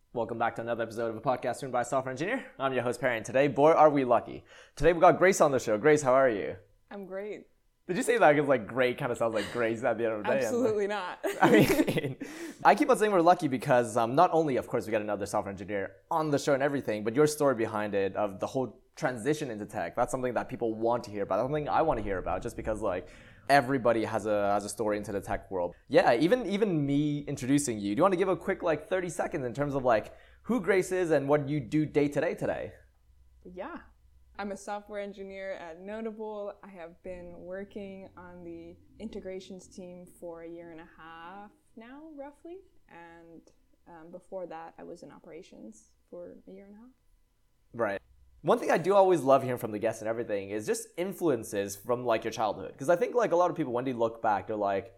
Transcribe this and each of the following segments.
Welcome back to another episode of a podcast run by a software engineer. I'm your host, Perry, and today, boy, are we lucky. Today we got Grace on the show. Grace, how are you? I'm great. Did you say that? Because like great kind of sounds like Grace at the end of the day. Absolutely not. I mean, I keep on saying we're lucky because not only, of course, we got another software engineer on the show and everything, but your story behind it of the whole transition into tech, that's something that people want to hear about. That's something I want to hear about just because like everybody has a story into the tech world. Yeah, even me introducing you. Do you want to give a quick like 30 seconds in terms of like who Grace is and what you do day to day today? Yeah. I'm a software engineer at Notable. I have been working on the integrations team for a year and a half now, roughly. And before that, I was in operations for a year and a half. Right. One thing I do always love hearing from the guests and everything is just influences from like your childhood. Because I think like a lot of people, when they look back, they're like,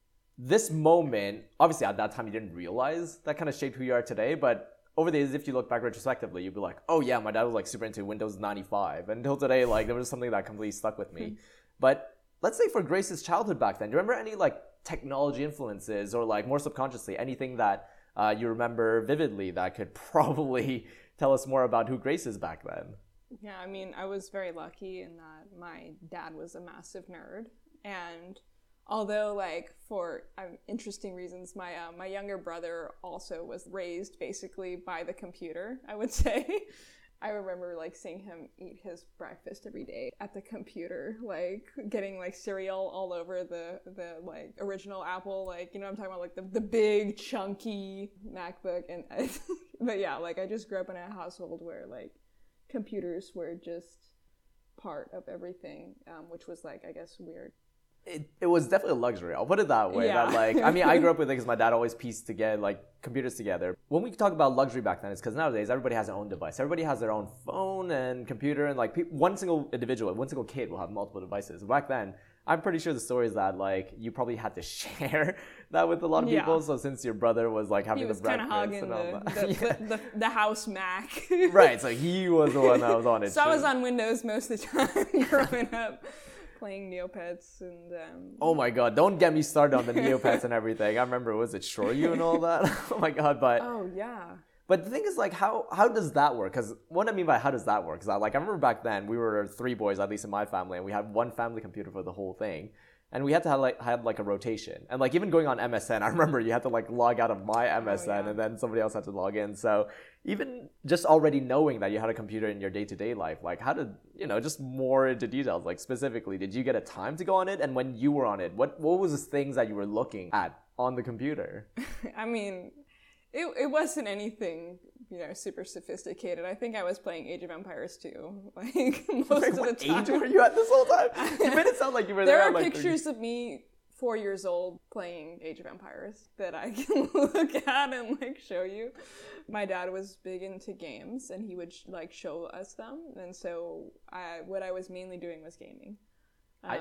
this moment, obviously at that time you didn't realize that kind of shaped who you are today, but over the years, if you look back retrospectively, you'd be like, oh yeah, my dad was like super into Windows 95. Until today, like there was something that completely stuck with me. But let's say for Grace's childhood back then, do you remember any like technology influences or like more subconsciously, anything that you remember vividly that could probably tell us more about who Grace is back then? Yeah, I mean, I was very lucky in that my dad was a massive nerd. And although, like, for interesting reasons, my younger brother also was raised basically by the computer, I would say. I remember, like, seeing him eat his breakfast every day at the computer, like, getting, like, cereal all over the like, original Apple, like, you know what I'm talking about, like, the big, chunky MacBook. And but, yeah, like, I just grew up in a household where, like, computers were just part of everything, which was, like, I guess, weird. It was definitely a luxury. I'll put it that way. Yeah. That like, I mean, I grew up with it because my dad always pieced together like computers together. When we talk about luxury back then, it's because nowadays everybody has their own device. Everybody has their own phone and computer, and like one single individual, one single kid will have multiple devices. Back then, I'm pretty sure the story is that like you probably had to share that with a lot of people. So since your brother was like having the breakfast, he was kind of hogging the house Mac. Right. So he was the one that was on it. So I was on Windows most of the time growing up, playing Neopets and. Oh my god! Don't get me started on the Neopets and everything. I remember, was it Shoryu and all that? Oh my god! But oh yeah. But the thing is, like, how does that work? Because what I mean by how does that work is that, like, I remember back then we were three boys, at least in my family, and we had one family computer for the whole thing, and we had to have a rotation. And like even going on MSN, I remember you had to like log out of my MSN, and then somebody else had to log in. So even just already knowing that you had a computer in your day-to-day life, like how did, just more into details, like specifically, did you get a time to go on it? And when you were on it, what was the things that you were looking at on the computer? I mean, it wasn't anything, super sophisticated. I think I was playing Age of Empires 2, like most of the time. What age were you at this whole time? You made it sound like you were there. There are pictures of me 4 years old playing Age of Empires that I can look at and like show you. My dad was big into games and he would like show us them, and so what I was mainly doing was gaming. I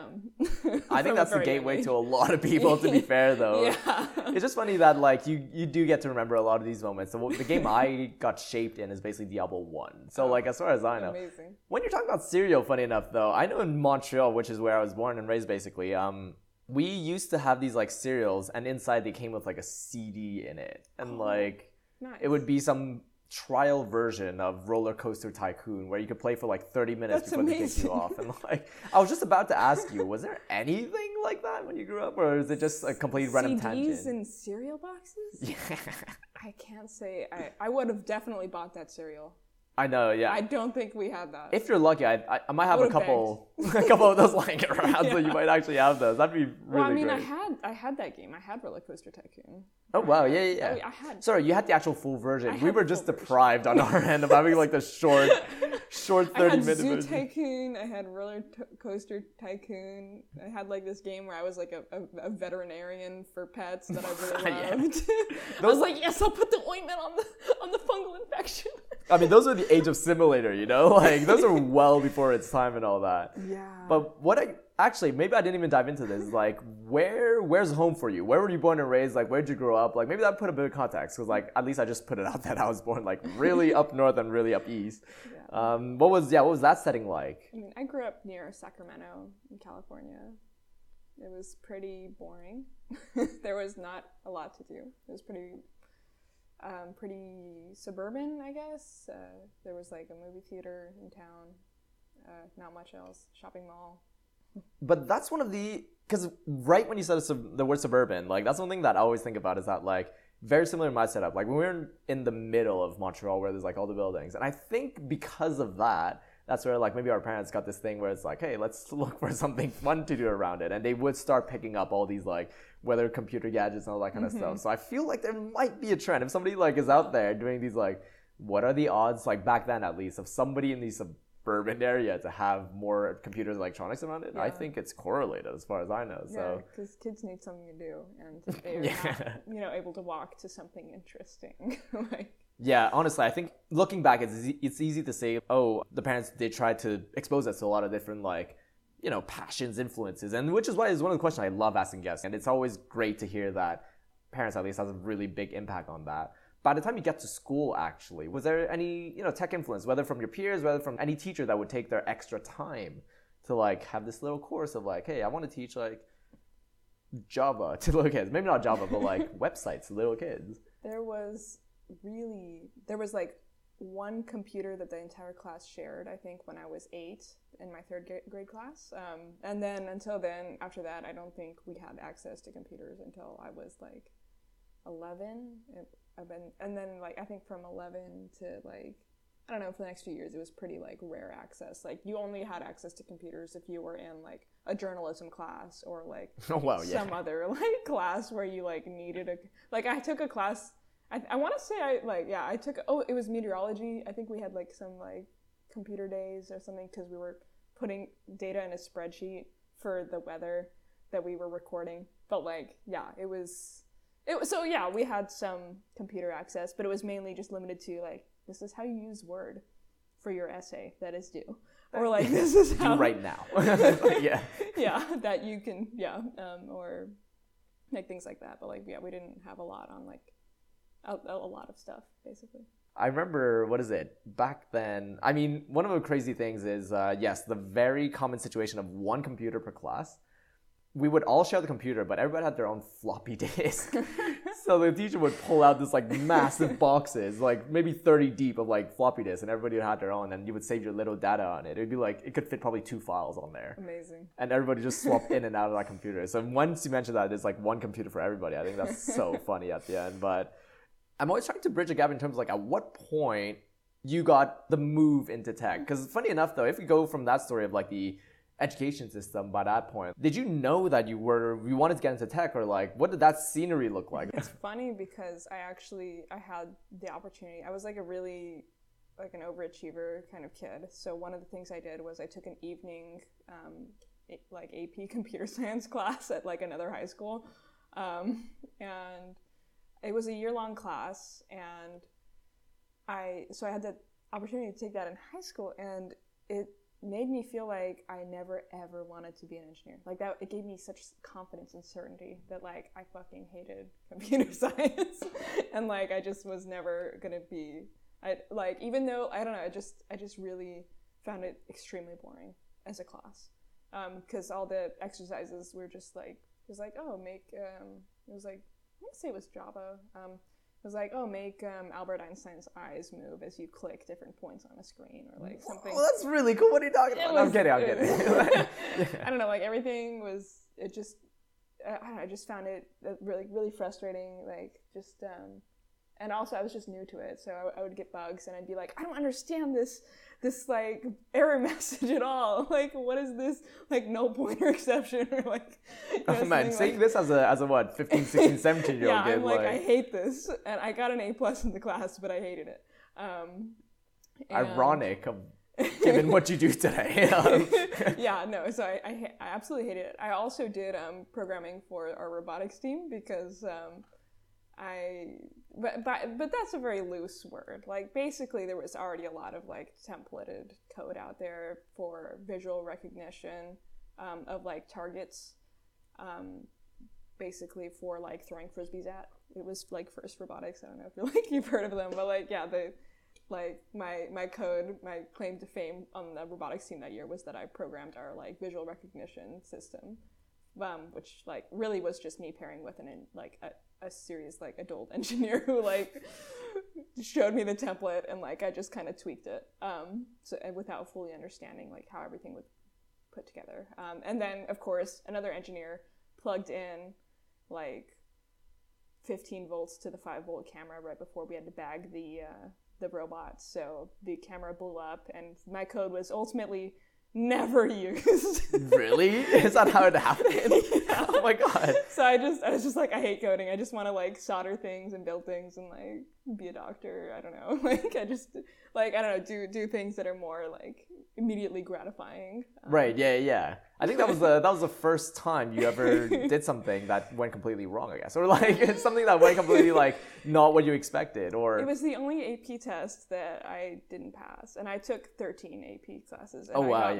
think that's the gateway to a lot of people, to be fair, though. Yeah. It's just funny that like you do get to remember a lot of these moments. So the game I got shaped in is basically Diablo 1. So like as far as I know. Amazing. When you're talking about cereal, funny enough though, I know in Montreal, which is where I was born and raised basically, we used to have these like cereals and inside they came with like a CD in it. And like nice. It would be some trial version of Roller Coaster Tycoon where you could play for like 30 minutes before they kick you off. And like, I was just about to ask you, was there anything like that when you grew up, or is it just a complete random tangent? CDs and cereal boxes? Yeah. I can't say. I would have definitely bought that cereal. I know, yeah. I don't think we had that. If you're lucky, I might have a couple of those lying around, so you might actually have those. That'd be really great. I had that game. I had Roller Coaster Tycoon. Oh wow, yeah. I had. Sorry, you had the actual full version. We were just deprived on our end of having like the short 30-minute version. I had Zoo Tycoon. I had Roller Coaster Tycoon. I had like this game where I was like a veterinarian for pets that I really loved. I was like, yes, I'll put the ointment on the fungal infection. I mean, those are the age of simulator, like those are well before its time and all that. Yeah. But maybe I didn't even dive into this. Like, where's home for you? Where were you born and raised? Like, where'd you grow up? Like, maybe that put a bit of context, because like at least I just put it out that I was born like really up north and really up east. Yeah. What was that setting like? I mean, I grew up near Sacramento in California. It was pretty boring. There was not a lot to do. It was pretty Pretty suburban, I guess. There was like a movie theater in town, not much else, shopping mall. But that's one of the, because right when you said the word suburban, like that's one thing that I always think about is that like very similar to my setup. Like when we were in the middle of Montreal where there's like all the buildings, and I think because of that, that's where like maybe our parents got this thing where it's like, hey, let's look for something fun to do around it, and they would start picking up all these like whether computer gadgets and all that kind of stuff. So I feel like there might be a trend if somebody like is out there doing these like, what are the odds like back then at least of somebody in these suburban area to have more computers and electronics around it? I think it's correlated as far as I know. So because kids need something to do, and they're not, able to walk to something interesting. Like, yeah, honestly, I think looking back, it's easy to say, oh, the parents did try to expose us to a lot of different like, passions, influences, and which is why it's one of the questions I love asking guests, and it's always great to hear that parents at least has a really big impact on that. By the time you get to school, actually, was there any, tech influence, whether from your peers, whether from any teacher that would take their extra time to like have this little course of like, hey, I want to teach like Java to little kids. Maybe not Java, but like websites to little kids. There was like one computer that the entire class shared, I think, when I was 8 in my third grade class. And then after that, I don't think we had access to computers until I was like 11. And then like I think from 11 to like, I don't know, for the next few years it was pretty like rare access. Like you only had access to computers if you were in like a journalism class or like some other like class where you like needed I took a class, I want to say I took, it was meteorology. I think we had like some like computer days or something because we were putting data in a spreadsheet for the weather that we were recording. But like, so yeah, we had some computer access, but it was mainly just limited to like, this is how you use Word for your essay that is due. Or like, this is how... do right now. Yeah. Yeah, that you can, or like things like that. But like, yeah, we didn't have a lot on like, a lot of stuff, basically. I remember, back then, I mean, one of the crazy things is, yes, the very common situation of one computer per class. We would all share the computer, but everybody had their own floppy disk. So the teacher would pull out this like massive boxes, like maybe 30 deep of like floppy disks, and everybody had their own, and you would save your little data on it. It'd be like, it could fit probably 2 files on there. Amazing. And everybody just swapped in and out of that computer. So once you mentioned that, it's like one computer for everybody. I think that's so funny at the end. But I'm always trying to bridge a gap in terms of like at what point you got the move into tech. Because funny enough though, if you go from that story of like the education system by that point, did you know that you wanted to get into tech, or like what did that scenery look like? It's funny because I had the opportunity. I was like a really like an overachiever kind of kid. So one of the things I did was I took an evening like AP computer science class at like another high school, and it was a year-long class, and I had the opportunity to take that in high school, and it made me feel like I never ever wanted to be an engineer. Like that, it gave me such confidence and certainty that like I fucking hated computer science, and like I just was never gonna be. Even though I don't know, I just really found it extremely boring as a class, because all the exercises were just like it was like it was like I want to say it was Java. It was like, make Albert Einstein's eyes move as you click different points on a screen, or like something. Oh, that's really cool. What are you talking about? I'm kidding. I don't know. Like everything was. It just. I don't know. I just found it really, really frustrating. Like just. And also, I was just new to it, so I would get bugs, and I'd be like, I don't understand this like error message at all. Like, what is this like null pointer exception, or like? Oh man, saying this as a what, 15, 16, 17 year old kid. I'm like, I hate this, and I got an A+ in the class, but I hated it. Ironic, given what you do today. Yeah, no. So I absolutely hated it. I also did programming for our robotics team because. But that's a very loose word. Like basically there was already a lot of like templated code out there for visual recognition of like targets, basically for like throwing frisbees at. It was like First Robotics. I don't know if you've heard of them, but like yeah, my code, my claim to fame on the robotics team that year was that I programmed our like visual recognition system, which like really was just me pairing with a serious like adult engineer who like showed me the template, and like I just kind of tweaked it, so without fully understanding like how everything would put together. And then of course another engineer plugged in like 15 volts to the 5-volt camera right before we had to bag the robot, so the camera blew up, and my code was ultimately never used. Really? Is that how it happened? Yeah. Oh my god. So I was just like, I hate coding. I just want to like solder things and build things and like be a doctor. I don't know. Like I just like, I don't know, do things that are more like immediately gratifying. Right. Yeah. I think that was the first time you ever did something that went completely wrong, I guess, or like it's something that went completely like not what you expected, or it was the only AP test that I didn't pass, and I took 13 AP classes. And oh wow,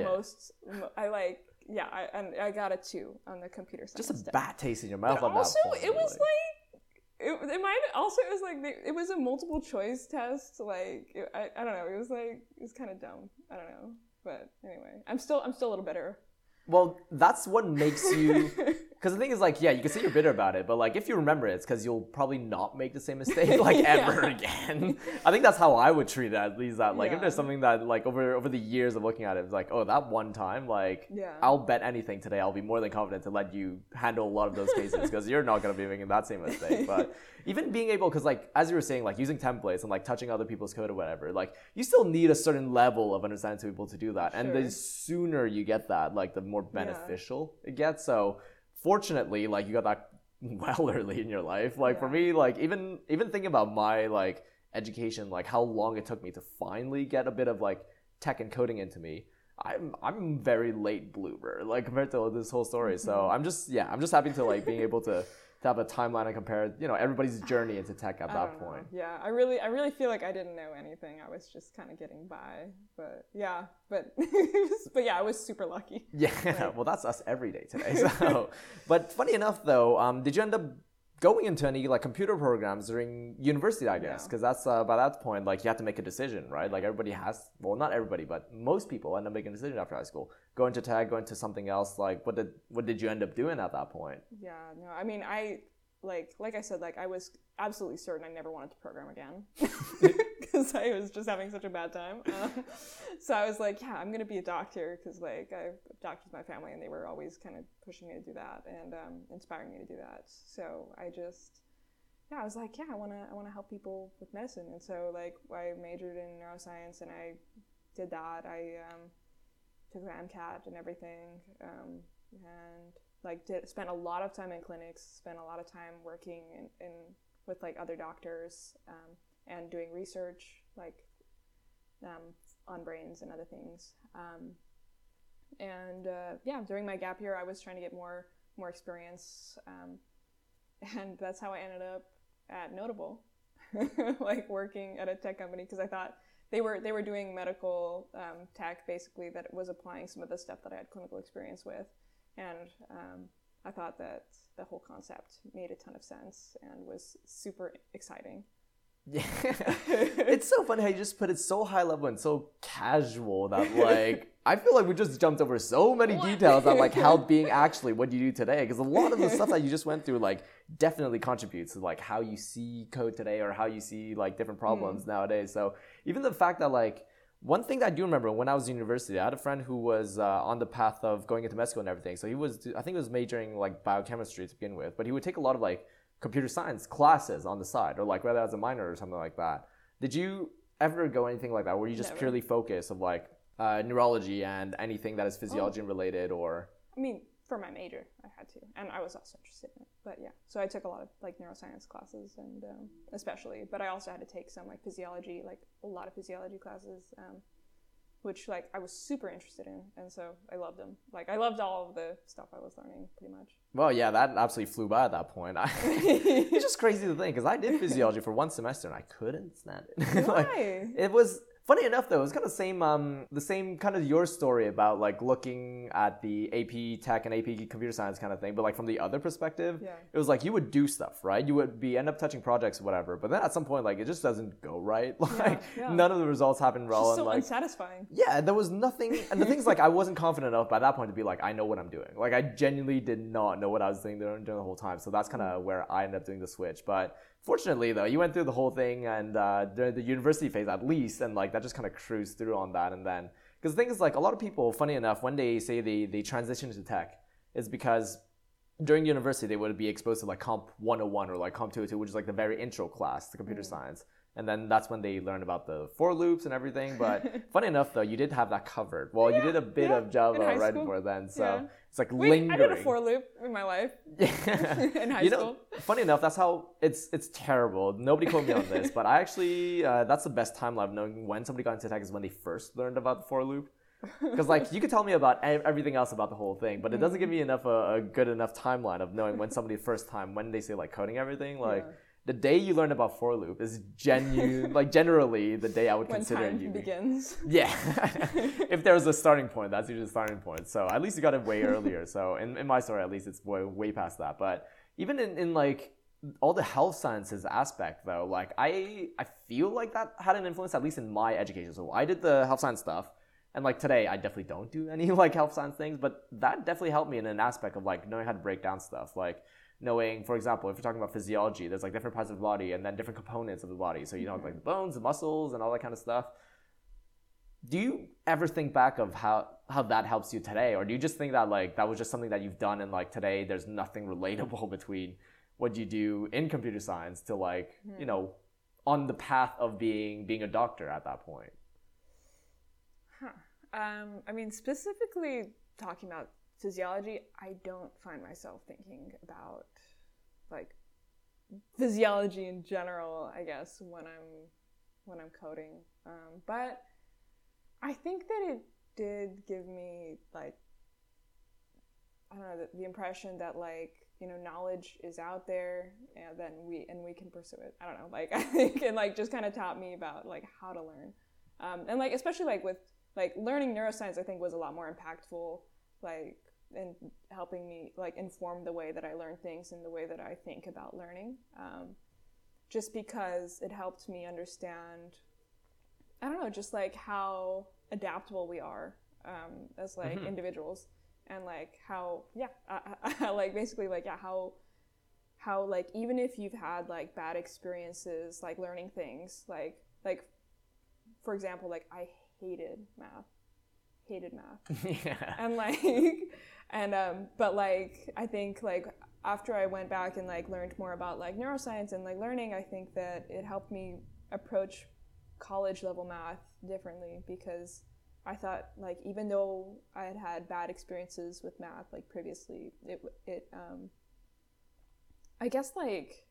I got a 2 on the computer science. Just a bad taste in your mouth. But at also, that point, it was like it might also it was like it was a multiple choice test. Like I don't know. It was kind of dumb. I don't know. But anyway, I'm still a little bitter. Well, that's what makes you... Because the thing is, like, yeah, you can say you're bitter about it, but, like, if you remember it, it's because you'll probably not make the same mistake, like, ever again. I think that's how I would treat it, at least. That, like, if there's something that, like, over the years of looking at it, it's like, oh, that one time, like, I'll bet anything today I'll be more than confident to let you handle a lot of those cases, because you're not going to be making that same mistake. But even being able... Because, like, as you were saying, like, using templates and, like, touching other people's code or whatever, like, you still need a certain level of understanding to be able to do that. Sure. And the sooner you get that, like, the more beneficial it gets. So... Fortunately, like, you got that well early in your life. Like, for me, like, even thinking about my, like, education, like, how long it took me to finally get a bit of, like, tech and coding into me, I'm very late bloomer, like, compared to this whole story. Mm-hmm. So I'm just happy to, like, being able to have a timeline and compare, you know, everybody's journey into tech at that point. Yeah, I really feel like I didn't know anything. I was just kind of getting by. But yeah, but I was super lucky. Yeah, like, well, that's us every day today. So, but funny enough, though, did you end up going into any like computer programs during university? I guess because that's by that point, like, you have to make a decision, right? Like, everybody has, well, not everybody, but most people end up making a decision after high school. Go into tech, go into something else. Like, what did you end up doing at that point? Yeah, no, I mean, I like I said, like, I was absolutely certain I never wanted to program again because I was just having such a bad time. So I was like, yeah, I'm gonna be a doctor because, like, I have doctors in my family and they were always kind of pushing me to do that and inspiring me to do that. So I just, I was like, yeah, I wanna help people with medicine. And so, like, I majored in neuroscience and I did that. I took the MCAT and everything, and like spent a lot of time in clinics, spent a lot of time working in with like other doctors, and doing research like on brains and other things. During my gap year, I was trying to get more experience, and that's how I ended up at Notable, like working at a tech company, because I thought they were doing medical tech, basically, that was applying some of the stuff that I had clinical experience with. And I thought that the whole concept made a ton of sense and was super exciting. Yeah. It's so funny how you just put it so high level and so casual that, like, I feel like we just jumped over so many details on, like, how being actually what you do today. Because a lot of the stuff that you just went through, like, definitely contributes to, like, how you see code today or how you see, like, different problems nowadays. So even the fact that, like, one thing that I do remember when I was in university, I had a friend who was on the path of going into med school and everything. So he was, I think he was majoring like biochemistry to begin with, but he would take a lot of like computer science classes on the side, or like whether as a minor or something like that. Did you ever go anything like that? Were you just purely focused of like neurology and anything that is physiology related, or? I mean, for my major, I had to, and I was also interested in it. But yeah, so I took a lot of like neuroscience classes, and especially, but I also had to take some like physiology, like a lot of physiology classes, which like I was super interested in, and so I loved them. Like I loved all of the stuff I was learning, pretty much. Well, yeah, that absolutely flew by at that point. It's just crazy to think, because I did physiology for one semester and I couldn't stand it. Why? Like, it was. Funny enough, though, it was kind of the same kind of your story about like looking at the AP Tech and AP Computer Science kind of thing, but like from the other perspective, it was like you would do stuff, right? You would end up touching projects or whatever, but then at some point, like, it just doesn't go right. Like none of the results happen well. It's just so unsatisfying. Yeah, there was nothing, and the thing's like I wasn't confident enough by that point to be like, I know what I'm doing. Like I genuinely did not not know what I was doing during the whole time. So that's kind of where I ended up doing the switch. But fortunately, though, you went through the whole thing and during the university phase at least, and like that just kind of cruised through on that. And then, because the thing is, like, a lot of people, funny enough, when they say they transition to tech, is because during university they would be exposed to like Comp 101 or like Comp 202, which is like the very intro class to computer science. And then that's when they learn about the for loops and everything. But funny enough, though, you did have that covered. Well, you did a bit of Java right before then. So it's like lingering. I did a for loop in my life. In high school. Funny enough, that's how it's terrible. Nobody quote me on this, but I actually, that's the best timeline of knowing when somebody got into tech is when they first learned about the for loop. Because like you could tell me about everything else about the whole thing, but it doesn't give me enough a good enough timeline of knowing when somebody first time, when they say like coding everything, like the day you learn about for loop is like generally the day I would consider when time begins. Yeah. If there's a starting point, that's usually the starting point. So at least you got it way earlier. So in my story, at least it's way past that. But even in like all the health sciences aspect though, like I feel like that had an influence, at least in my education. So I did the health science stuff. And like today, I definitely don't do any like health science things, but that definitely helped me in an aspect of like knowing how to break down stuff. Like knowing, for example, if you're talking about physiology, there's like different parts of the body and then different components of the body. So you know, like the bones, the muscles, and all that kind of stuff. Do you ever think back of how that helps you today? Or do you just think that like that was just something that you've done and like today there's nothing relatable between what you do in computer science to like, you know, on the path of being a doctor at that point? I mean, specifically talking about physiology, I don't find myself thinking about like physiology in general, I guess, when I'm coding. But I think that it did give me like, I don't know, the impression that like, you know, knowledge is out there and then we can pursue it. I don't know, like I think it like just kind of taught me about like how to learn. And like especially like with like learning neuroscience, I think was a lot more impactful, like in helping me like inform the way that I learn things and the way that I think about learning. Just because it helped me understand, I don't know, just like how adaptable we are as like individuals, and like how like basically like how like even if you've had like bad experiences like learning things like for example, like I hated math. Yeah. And like, but like, I think like after I went back and like learned more about like neuroscience and like learning, I think that it helped me approach college level math differently, because I thought like, even though I had had bad experiences with math like previously, I guess like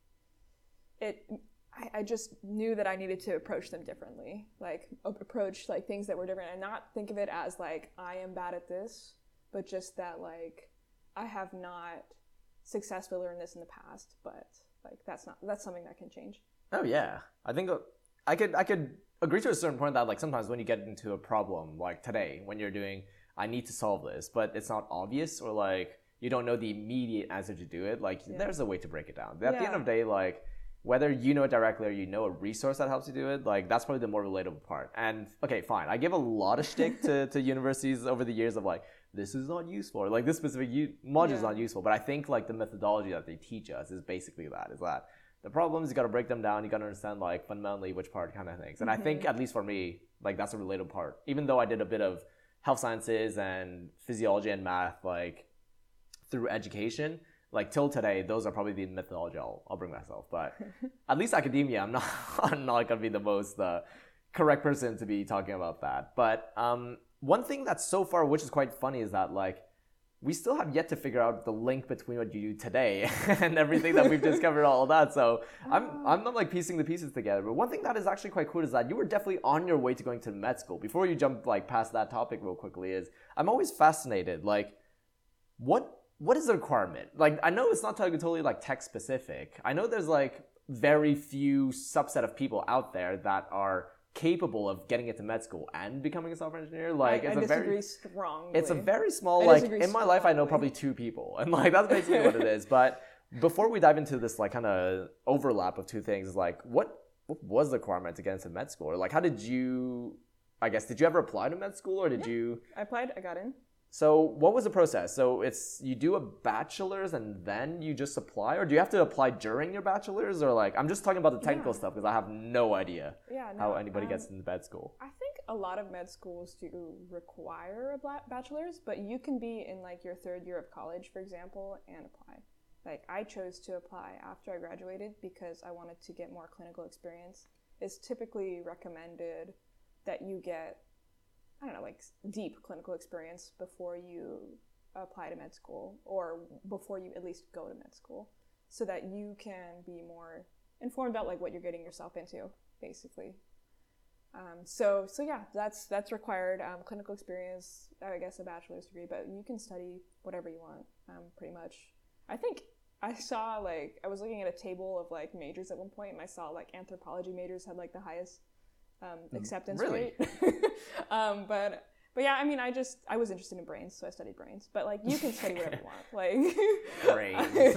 I just knew that I needed to approach them differently, like approach like things that were different and not think of it as like I am bad at this, but just that like I have not successfully learned this in the past, but like that's something that can change. Oh yeah, I think I could agree to a certain point that like sometimes when you get into a problem like today when you're doing I need to solve this, but it's not obvious or like you don't know the immediate answer to do it, like there's a way to break it down. At the end of the day, like whether you know it directly or you know a resource that helps you do it, like that's probably the more relatable part. And okay, fine, I give a lot of shtick to universities over the years of like, this is not useful, or like this specific module is not useful. But I think like the methodology that they teach us is basically that, is that the problems, you got to break them down, you got to understand like fundamentally which part kind of things. And I think at least for me, like that's a relatable part. Even though I did a bit of health sciences and physiology and math like through education, like till today, those are probably the methodology I'll bring myself. But at least academia, I'm not gonna be the most correct person to be talking about that. But one thing that's so far, which is quite funny, is that like we still have yet to figure out the link between what you do today and everything that we've discovered, all of that. So I'm not like piecing the pieces together. But one thing that is actually quite cool is that you were definitely on your way to going to med school. Before you jump like past that topic real quickly, is I'm always fascinated, like what is the requirement? Like, I know it's not totally like tech specific. I know there's like very few subset of people out there that are capable of getting into med school and becoming a software engineer. Like, I disagree strongly. It's a very small, like, in my life, I know probably 2 people. And like, that's basically what it is. But before we dive into this like kind of overlap of 2 things, like what was the requirement to get into med school? Or like, how did you, I guess, did you ever apply to med school or did you? I applied, I got in. So what was the process? So it's you do a bachelor's and then you just apply, or do you have to apply during your bachelor's, or like I'm just talking about the technical stuff because I have no idea how anybody gets into med school. I think a lot of med schools do require a bachelor's, but you can be in like your third year of college, for example, and apply. Like I chose to apply after I graduated because I wanted to get more clinical experience. It's typically recommended that you get, I don't know, like deep clinical experience before you apply to med school, or before you at least go to med school, so that you can be more informed about like what you're getting yourself into, basically. So yeah, that's required. Clinical experience, I guess a bachelor's degree, but you can study whatever you want, pretty much. I think I saw like, I was looking at a table of like majors at one point, and I saw like anthropology majors had like the highest acceptance rate. But yeah, I mean, I was interested in brains, so I studied brains. But like, you can study whatever you want. Like brains.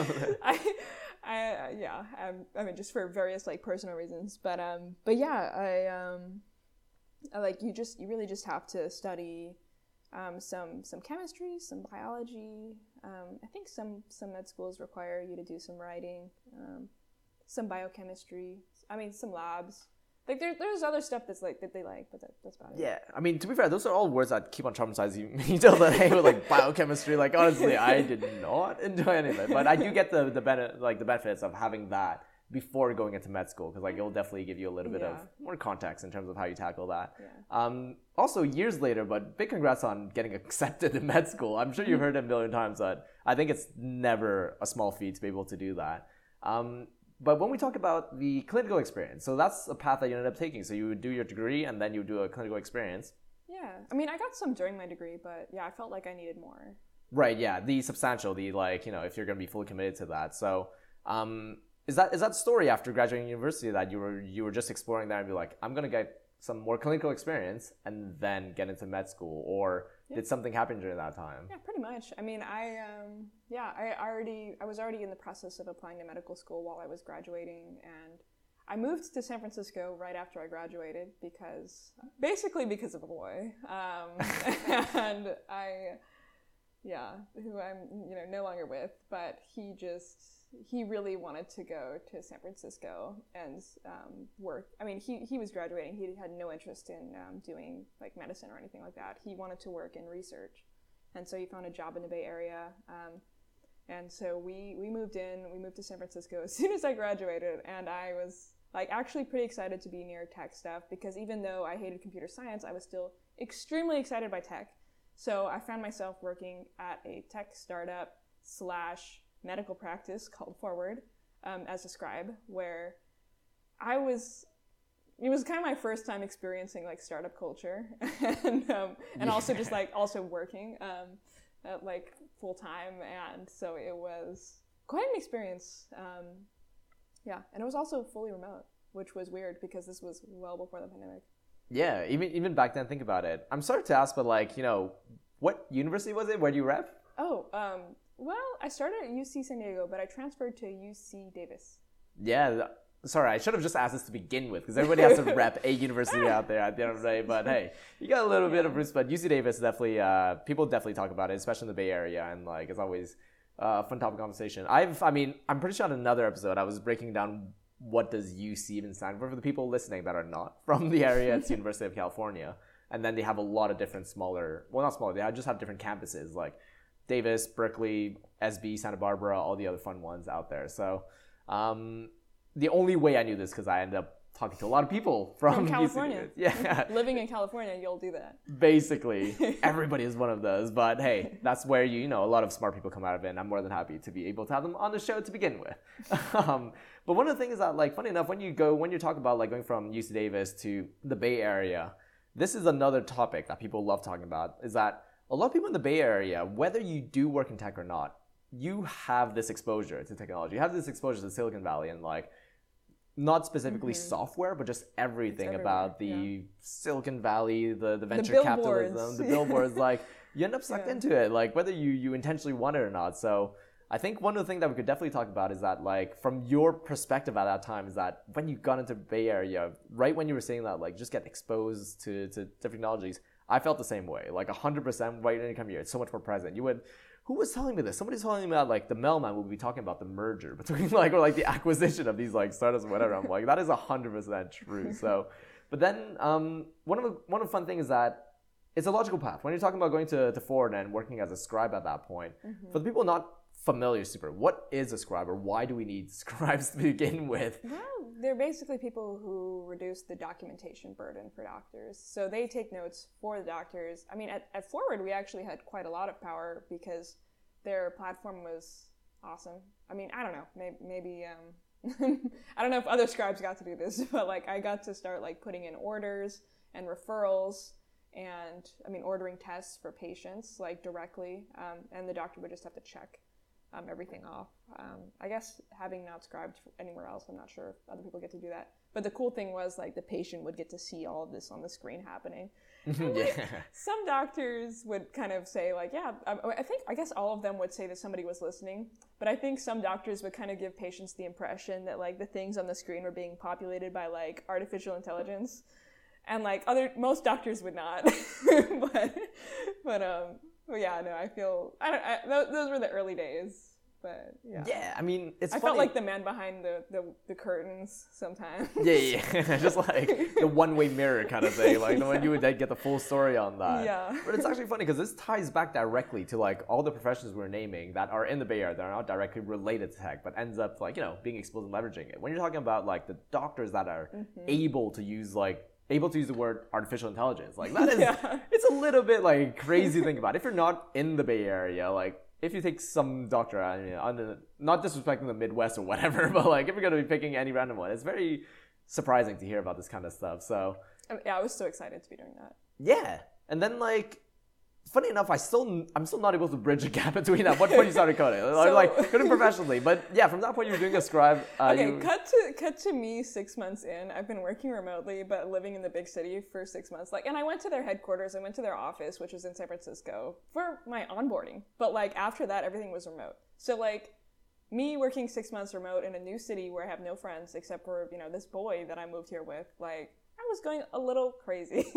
I mean, just for various like personal reasons. But yeah, I like you really just have to study some chemistry, some biology. I think some med schools require you to do some writing, some biochemistry. I mean, some labs. Like there's other stuff that's like that they like, but that's about it. Yeah, I mean, to be fair, those are all words that keep on traumatizing me till today with like biochemistry. Like honestly, I did not enjoy any of it, but I do get the benefits of having that before going into med school, because like it'll definitely give you a little bit of more context in terms of how you tackle that. Yeah. Also, years later, but big congrats on getting accepted to med school. I'm sure you've heard it a million times, but I think it's never a small feat to be able to do that. But when we talk about the clinical experience, so that's a path that you ended up taking. So you would do your degree and then you would do a clinical experience. Yeah. I mean, I got some during my degree, but yeah, I felt like I needed more. Right, yeah. The substantial, like, if you're going to be fully committed to that. So is that story after graduating university that you were just exploring that and be like, I'm going to get some more clinical experience and then get into med school? Or did something happen during that time? Yeah, pretty much. I mean, I was already in the process of applying to medical school while I was graduating, and I moved to San Francisco right after I graduated because of a boy, and who I'm no longer with, but he really wanted to go to San Francisco and work. I mean, he was graduating. He had no interest in doing like medicine or anything like that. He wanted to work in research, and so he found a job in the Bay Area. And so we moved to San Francisco as soon as I graduated, and I was like actually pretty excited to be near tech stuff, because even though I hated computer science, I was still extremely excited by tech. So I found myself working at a tech startup / medical practice called Forward as a scribe, where it was kind of my first time experiencing like startup culture and also just like also working like full time, and so it was quite an experience. And it was also fully remote, which was weird because this was well before the pandemic. Yeah, even back then, think about it. I'm sorry to ask, but like, what university was it? Where do you rep? Well, I started at UC San Diego, but I transferred to UC Davis. Yeah, sorry, I should have just asked this to begin with, because everybody has to rep a university out there at the end of the day. But hey, you got a little bit of roots. But UC Davis definitely, people definitely talk about it, especially in the Bay Area, and like it's always a fun topic of conversation. I'm pretty sure on another episode I was breaking down what does UC even stand for the people listening that are not from the area. It's University of California, and then they have a lot of different they just have different campuses like Davis, Berkeley, SB, Santa Barbara, all the other fun ones out there. So the only way I knew this because I ended up talking to a lot of people from California. Yeah. Living in California, you'll do that. Basically, everybody is one of those. But hey, that's where a lot of smart people come out of it, and I'm more than happy to be able to have them on the show to begin with. But one of the things is that, like, funny enough, when you talk about like going from UC Davis to the Bay Area, this is another topic that people love talking about, is that a lot of people in the Bay Area, whether you do work in tech or not, you have this exposure to technology. You have this exposure to Silicon Valley and like not specifically software, but just everything about the Silicon Valley, the venture capitalism, the billboards. Like you end up sucked into it, like whether you intentionally want it or not. So I think one of the things that we could definitely talk about is that, like, from your perspective at that time, is that when you got into Bay Area, right when you were saying that, like, just get exposed to different technologies, I felt the same way. Like 100% right when you come here, it's so much more present. You would, who was telling me this? Somebody's telling me that like the mailman would be talking about the merger between like, or like the acquisition of these like startups or whatever. I'm like, that is 100% true. So, but then one of the fun things is that it's a logical path. When you're talking about going to Ford and working as a scribe at that point, for the people not familiar super, what is a scribe or why do we need scribes to begin with? Well, they're basically people who reduce the documentation burden for doctors. So they take notes for the doctors. I mean, at Forward, we actually had quite a lot of power because their platform was awesome. I mean, I don't know, maybe I don't know if other scribes got to do this, but like I got to start like putting in orders and referrals and I mean, ordering tests for patients like directly, and the doctor would just have to check everything off. I guess having not scribed anywhere else, I'm not sure if other people get to do that. But the cool thing was like the patient would get to see all of this on the screen happening. And, like, some doctors would kind of say like, yeah, I guess all of them would say that somebody was listening. But I think some doctors would kind of give patients the impression that like the things on the screen were being populated by like artificial intelligence. And like most doctors would not, but yeah, no, I feel those were the early days, but yeah. Yeah, I mean, it's I funny. felt like the man behind the curtains sometimes. Yeah, just like the one-way mirror kind of thing, like when you would get the full story on that. Yeah. But it's actually funny because this ties back directly to like all the professions we're naming that are in the Bay Area that are not directly related to tech, but ends up like being exposed and leveraging it. When you're talking about like the doctors that are able to use the word artificial intelligence. Like that is, it's a little bit like crazy to think about. If you're not in the Bay Area, like if you take some doctor, not disrespecting the Midwest or whatever, but like if you're going to be picking any random one, it's very surprising to hear about this kind of stuff. So yeah, I was so excited to be doing that. Yeah. And then like, funny enough, I'm still not able to bridge a gap between that. What point you started coding? I'm like coding professionally, but yeah, from that point you're doing a scribe. Okay, cut to me 6 months in. I've been working remotely, but living in the big city for 6 months. Like, and I went to their headquarters. I went to their office, which was in San Francisco, for my onboarding. But like after that, everything was remote. So like, me working 6 months remote in a new city where I have no friends except for this boy that I moved here with, like. I was going a little crazy.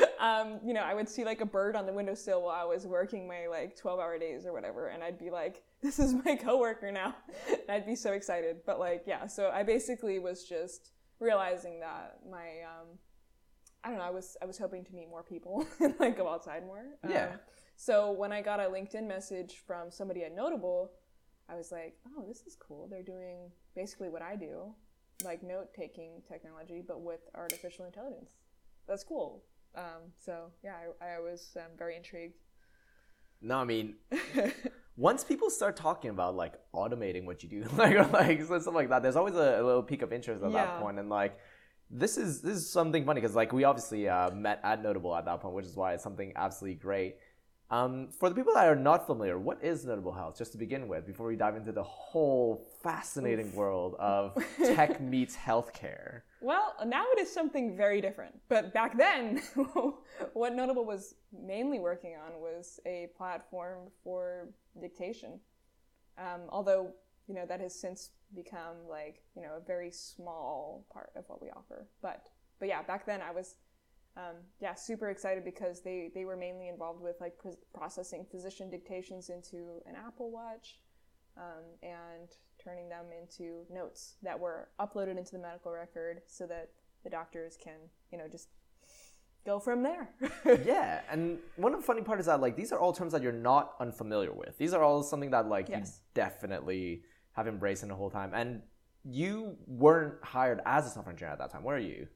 I would see like a bird on the windowsill while I was working my like 12-hour days or whatever, and I'd be like, this is my coworker now. And I'd be so excited. But like, yeah, so I basically was just realizing that my, I don't know, I was hoping to meet more people and like go outside more. Yeah. So when I got a LinkedIn message from somebody at Notable, I was like, oh, this is cool. They're doing basically what I do. Like note-taking technology, but with artificial intelligence. That's cool. So yeah, I was very intrigued. No, I mean, once people start talking about like automating what you do, like stuff like that, there's always a little peak of interest at that point. And like, this is something funny because like we obviously met at Notable at that point, which is why it's something absolutely great. For the people that are not familiar, what is Notable Health, just to begin with, before we dive into the whole fascinating world of tech meets healthcare? Well, now it is something very different. But back then, what Notable was mainly working on was a platform for dictation. Although, that has since become like, a very small part of what we offer. But yeah, back then I was super excited because they were mainly involved with like processing physician dictations into an Apple Watch and turning them into notes that were uploaded into the medical record so that the doctors can, just go from there. Yeah, and one of the funny part is that like these are all terms that you're not unfamiliar with. These are all something that like you definitely have embraced in the whole time. And you weren't hired as a software engineer at that time, were you?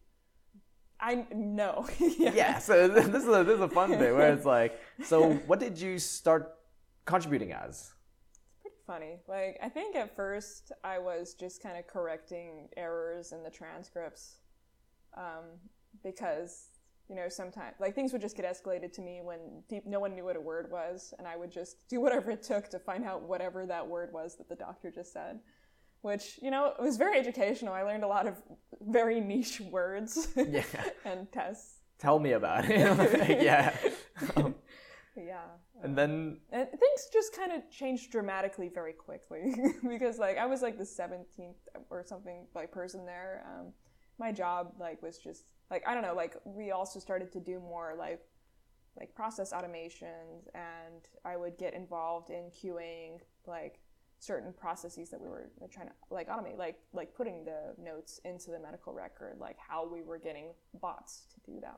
No. Yeah, so this is a fun bit where it's like, so what did you start contributing as? It's pretty funny. Like, I think at first I was just kind of correcting errors in the transcripts because, sometimes, like, things would just get escalated to me when no one knew what a word was, and I would just do whatever it took to find out whatever that word was that the doctor just said. Which, it was very educational. I learned a lot of very niche words and tests. Tell me about it. Yeah. And then... And things just kind of changed dramatically very quickly. Because, like, I was, like, the 17th or something, like, person there. My job, like, was just... Like, I don't know, like, we also started to do more, like, like process automations, and I would get involved in QAing like certain processes that we were trying to like automate, like putting the notes into the medical record, like how we were getting bots to do that,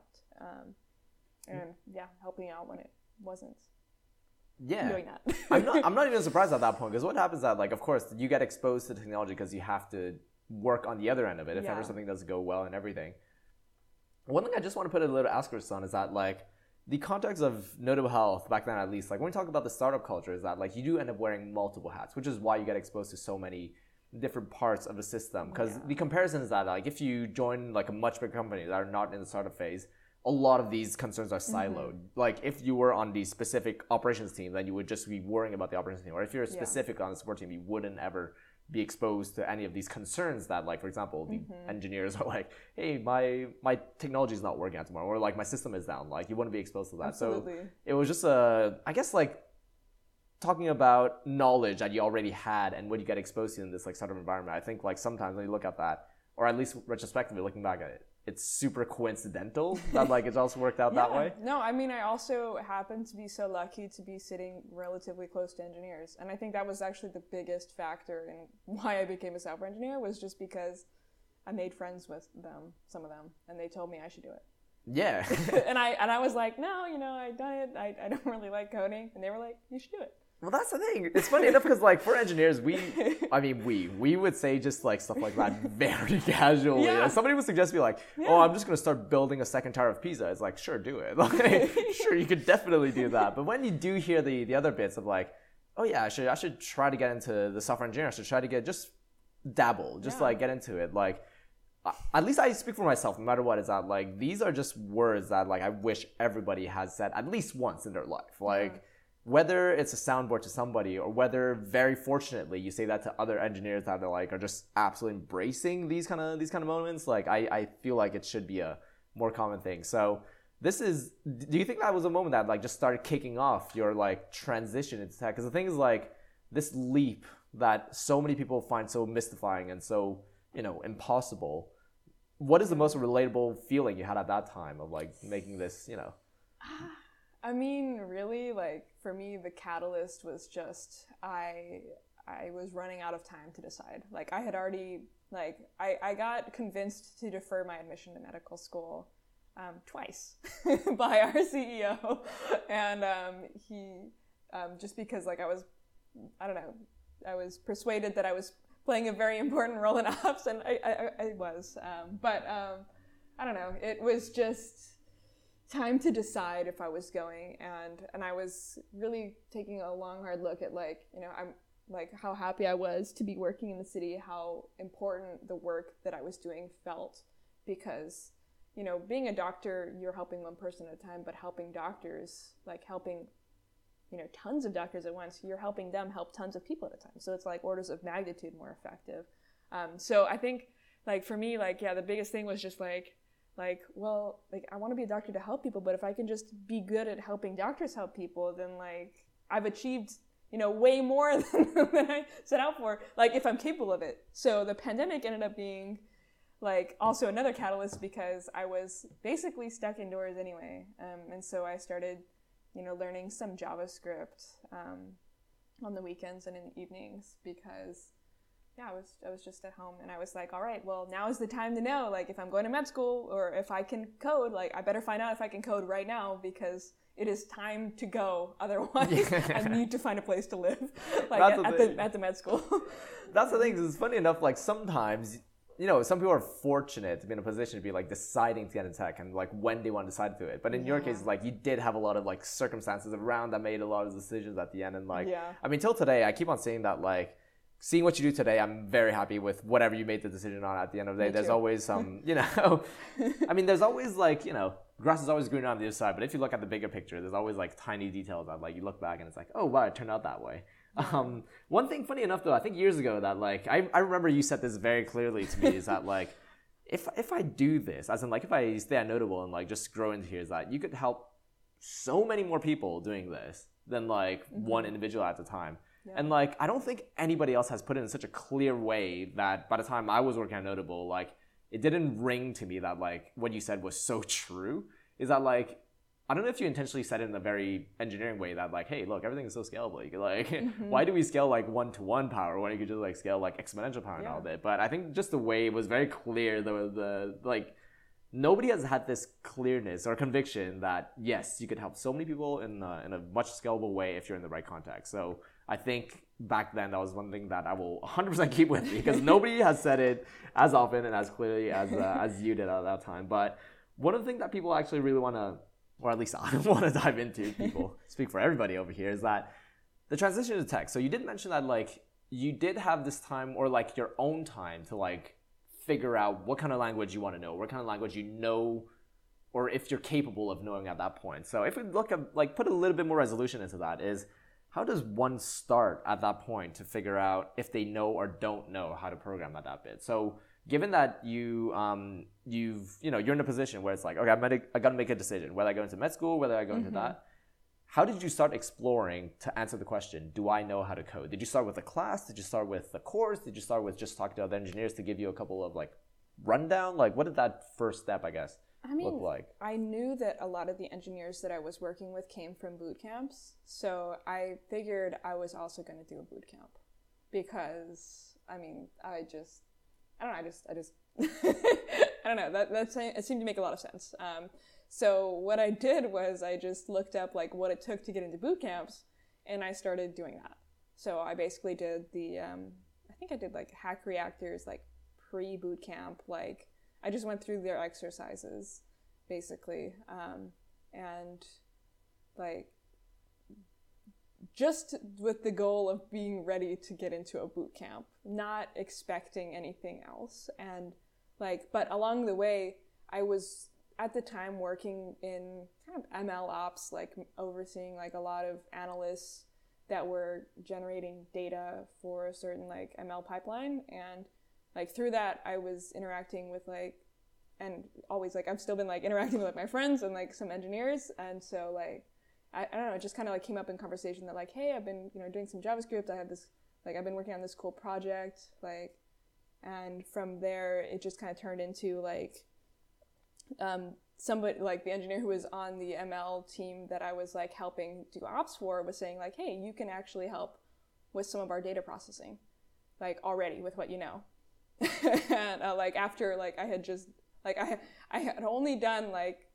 and helping out when it wasn't. Yeah, doing that. I'm not even surprised at that point, because what happens is that, like, of course you get exposed to technology because you have to work on the other end of it if ever something doesn't go well and everything. One thing I just want to put a little asterisk on is that, like, the context of Notable Health back then, at least, like when we talk about the startup culture, is that like you do end up wearing multiple hats, which is why you get exposed to so many different parts of the system. Because the comparison is that, like, if you join like a much bigger company that are not in the startup phase, a lot of these concerns are siloed. Like if you were on the specific operations team, then you would just be worrying about the operations team. Or if you're specific on the support team, you wouldn't ever be exposed to any of these concerns that, like, for example, the engineers are like, hey, my technology is not working out tomorrow, or like my system is down. Like, you wouldn't be exposed to that. Absolutely. So it was just I guess, like, talking about knowledge that you already had and what you get exposed to in this like startup environment. I think like sometimes when you look at that, or at least retrospectively looking back at it, it's super coincidental that like it's also worked out that way. No, I mean, I also happened to be so lucky to be sitting relatively close to engineers. And I think that was actually the biggest factor in why I became a software engineer, was just because I made friends with them, some of them, and they told me I should do it. Yeah. and I was like, no, I've done it. I don't really like coding. And they were like, you should do it. Well, that's the thing. It's funny enough because, like, for engineers, we would say just like stuff like that very casually. Yeah. Like, somebody would suggest me like, oh, I'm just going to start building a second tower of Pisa. It's like, sure, do it. Like, sure, you could definitely do that. But when you do hear the other bits of like, oh yeah, I should try to get into the software engineering. I should try to just dabble, like get into it. Like, at least I speak for myself, no matter what, is that like these are just words that like I wish everybody has said at least once in their life. Like, whether it's a soundboard to somebody, or whether very fortunately you say that to other engineers that are just absolutely embracing these kind of moments, like I feel like it should be a more common thing. So do you think that was a moment that like just started kicking off your like transition into tech? Because the thing is, like, this leap that so many people find so mystifying and so, impossible, what is the most relatable feeling you had at that time of like making this, I mean, really, like, for me, the catalyst was just I was running out of time to decide. Like, I had already, like, I got convinced to defer my admission to medical school twice by our CEO. And he, just because, like, I was persuaded that I was playing a very important role in ops, and I was. But I don't know, it was just time to decide if I was going, and I was really taking a long, hard look at, like, I'm like how happy I was to be working in the city, how important the work that I was doing felt, because being a doctor, you're helping one person at a time, but helping doctors, like helping tons of doctors at once, you're helping them help tons of people at a time, so it's like orders of magnitude more effective. So I think, like, for me, like, the biggest thing was just like, well, like, I want to be a doctor to help people, but if I can just be good at helping doctors help people, then, like, I've achieved, way more than I set out for, like, if I'm capable of it. So the pandemic ended up being, like, also another catalyst, because I was basically stuck indoors anyway. And so I started, learning some JavaScript on the weekends and in the evenings, because I was just at home, and I was like, all right, well, now is the time to know, like, if I'm going to med school or if I can code, like, I better find out if I can code right now, because it is time to go. Otherwise, I need to find a place to live, like, at the med school. That's the thing. It's funny enough, like, sometimes, some people are fortunate to be in a position to be like deciding to get into tech and like when they want to decide to it. But in your case, like, you did have a lot of like circumstances around that made a lot of decisions at the end. And like, I mean, till today, I keep on saying that, like, seeing what you do today, I'm very happy with whatever you made the decision on at the end of the day. There's always some, I mean, there's always like, grass is always greener on the other side. But if you look at the bigger picture, there's always like tiny details that like you look back and it's like, oh, wow, it turned out that way. One thing, funny enough, though, I think years ago that like, I remember you said this very clearly to me, is that like, if I do this, as in like if I stay at Notable and like just grow into here, is that you could help so many more people doing this than like one individual at a time. Yeah. And like, I don't think anybody else has put it in such a clear way that by the time I was working at Notable, like, it didn't ring to me that like what you said was so true. Is that like, I don't know if you intentionally said it in a very engineering way that like, hey, look, everything is so scalable. You could like, why do we scale like 1-to-1 power when you could just like scale like exponential power and all that? But I think just the way it was very clear, the like, nobody has had this clearness or conviction that yes, you could help so many people in a much scalable way if you're in the right context. So I think back then that was one thing that I will 100% keep with me because nobody has said it as often and as clearly as you did at that time. But one of the things that people actually really want to, or at least I want to dive into, people speak for everybody over here, is that the transition to tech. So you did mention that like you did have this time or like your own time to like figure out what kind of language you want to know, what kind of language you know, or if you're capable of knowing at that point. So if we look at like put a little bit more resolution into that, is how does one start at that point to figure out if they know or don't know how to program at that bit? So given that you're in a position where it's like, okay, I got to make a decision whether I go into med school, whether I go into that. How did you start exploring to answer the question, do I know how to code? Did you start with a class? Did you start with a course? Did you start with just talking to other engineers to give you a couple of like rundown? Like what did that first step, I guess, look like? I knew that a lot of the engineers that I was working with came from boot camps. So I figured I was also going to do a boot camp because, I mean, I just I don't know, it seemed to make a lot of sense. So what I did was I just looked up like what it took to get into boot camps, and I started doing that. So I basically did I think I did like Hack Reactor's like pre-boot camp. Like I just went through their exercises basically, and like just with the goal of being ready to get into a boot camp, not expecting anything else. And like, but along the way, I was at the time working in kind of ML ops, like overseeing like a lot of analysts that were generating data for a certain like ML pipeline. And like through that, I was interacting with like, and always like, I've still been like interacting with like my friends and like some engineers. And so like, I don't know, it just kind of like came up in conversation that like, hey, I've been, doing some JavaScript. I have this, like, I've been working on this cool project, like, and from there, it just kind of turned into like, somebody like the engineer who was on the ML team that I was like helping do ops for was saying like, hey, you can actually help with some of our data processing, like already with what you know. And like after like I had just like I had only done like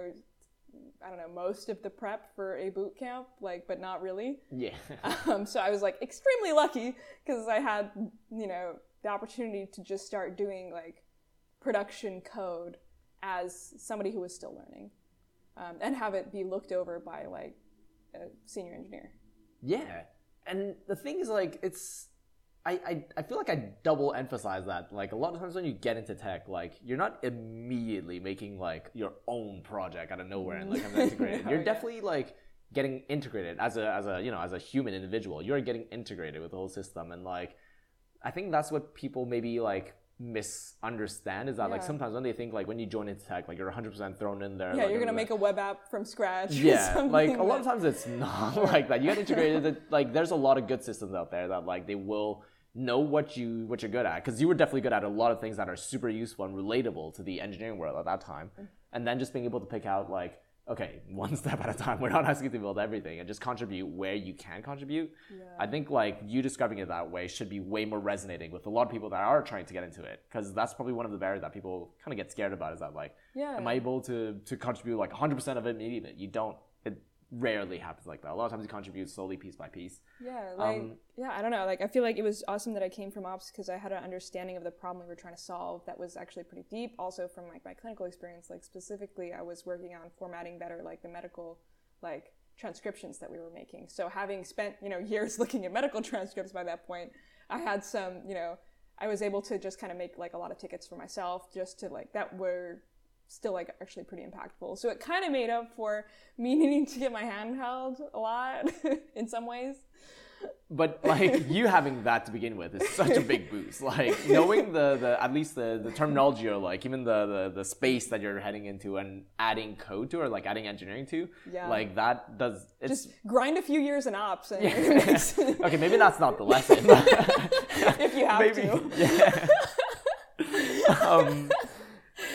I don't know, most of the prep for a boot camp, like, but not really. Yeah. So I was like extremely lucky because I had the opportunity to just start doing like production code as somebody who was still learning, and have it be looked over by like a senior engineer. Yeah, and the thing is like I feel like I double emphasize that. Like a lot of times when you get into tech, like you're not immediately making like your own project out of nowhere and like having integrated. You're definitely like getting integrated as a human individual. You're getting integrated with the whole system, and like I think that's what people maybe like misunderstand is that like sometimes when they think like when you join into tech like you're 100% thrown in there. Yeah, like, you're gonna make a web app from scratch. Yeah, like a lot of times it's not like that. You get integrated. Like there's a lot of good systems out there that like they will know what you're good at, because you were definitely good at a lot of things that are super useful and relatable to the engineering world at that time. And then just being able to pick out like, okay, one step at a time. We're not asking you to build everything, and just contribute where you can contribute. Yeah. I think like you describing it that way should be way more resonating with a lot of people that are trying to get into it, because that's probably one of the barriers that people kind of get scared about, is that like, am I able to contribute like 100% of it immediately? You don't. It rarely happens like that. A lot of times you contribute slowly, piece by piece. Yeah, like, I don't know. Like, I feel like it was awesome that I came from ops because I had an understanding of the problem we were trying to solve that was actually pretty deep. Also from like my clinical experience, like specifically I was working on formatting better like the medical like transcriptions that we were making. So having spent, years looking at medical transcripts by that point, I had some, I was able to just kind of make like a lot of tickets for myself just to like, that were still like actually pretty impactful. So it kind of made up for me needing to get my hand held a lot in some ways. But like you having that to begin with is such a big boost. Like knowing the at least the terminology, or like even the space that you're heading into and adding code to, or like adding engineering to, like that does it's just grind a few years in ops. And okay, maybe that's not the lesson. If you have to. Yeah.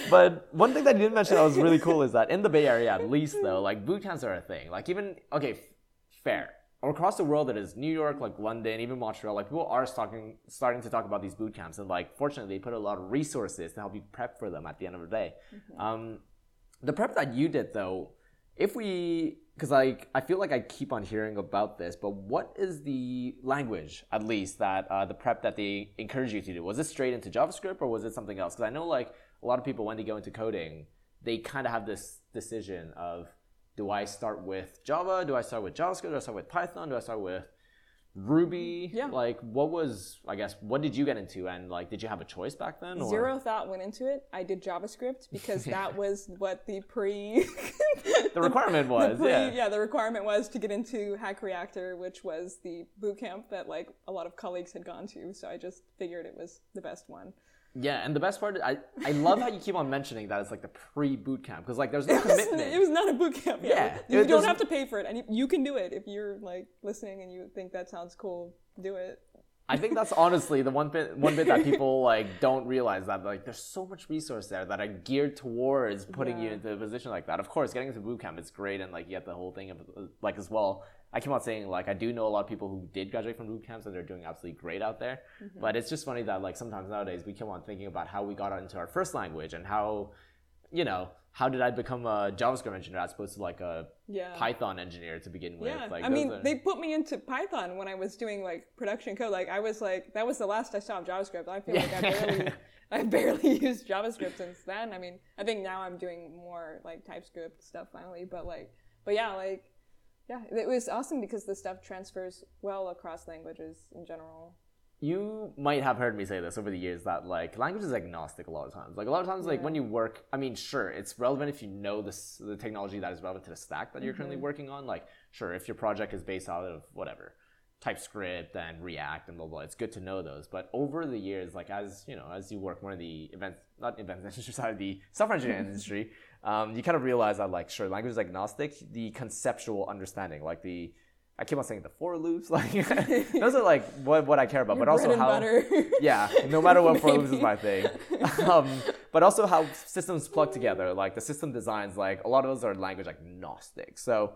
But one thing that you didn't mention that was really cool is that in the Bay Area, at least though, like boot camps are a thing. Like even fair. Across the world, it is New York, like London, even Montreal. Like people are starting to talk about these boot camps, and like fortunately, they put a lot of resources to help you prep for them at the end of the day. The prep that you did though, because like I feel like I keep on hearing about this, but what is the language at least that the prep that they encourage you to do? Was it straight into JavaScript or was it something else? Because I know like a lot of people when they go into coding, they kind of have this decision of, do I start with Java? Do I start with JavaScript? Do I start with Python? Do I start with Ruby? Yeah. Like what did you get into? And like, did you have a choice back then? Or? Zero thought went into it. I did JavaScript because that was what the the requirement was. The requirement was to get into Hack Reactor, which was the bootcamp that like a lot of colleagues had gone to. So I just figured it was the best one. Yeah, and the best part, I love how you keep on mentioning that it's like the pre-boot camp because like there's no commitment. It was not a boot camp. Yeah, you don't have to pay for it, and you can do it if you're like listening and you think that sounds cool. Do it. I think that's honestly the one bit that people like don't realize, that like there's so much resource there that are geared towards putting you into a position like that. Of course, getting into boot camp is great, and like you get the whole thing of like as well. I keep on saying like I do know a lot of people who did graduate from boot camps and they're doing absolutely great out there. But it's just funny that like sometimes nowadays we keep on thinking about how we got into our first language and how did I become a JavaScript engineer as opposed to like a Python engineer to begin with. Yeah, like, I mean, they put me into Python when I was doing like production code. Like I was like, that was the last I saw of JavaScript. I feel like I barely used JavaScript since then. I mean, I think now I'm doing more like TypeScript stuff finally, but yeah, it was awesome because the stuff transfers well across languages in general. You might have heard me say this over the years that like language is agnostic a lot of times. Like a lot of times, like when you work, I mean, sure, it's relevant if you know the technology that is relevant to the stack that you're currently working on. Like, sure, if your project is based out of whatever, TypeScript and React and blah, blah, it's good to know those. But over the years, like as you work more in the not events industry side of the software engineering industry, you kind of realize that like, sure, language is agnostic, the conceptual understanding, like I keep on saying the for loops, like those are like what I care about, but also how no matter what for loops is my thing. But also how systems plug together, like the system designs, like a lot of those are language agnostic. So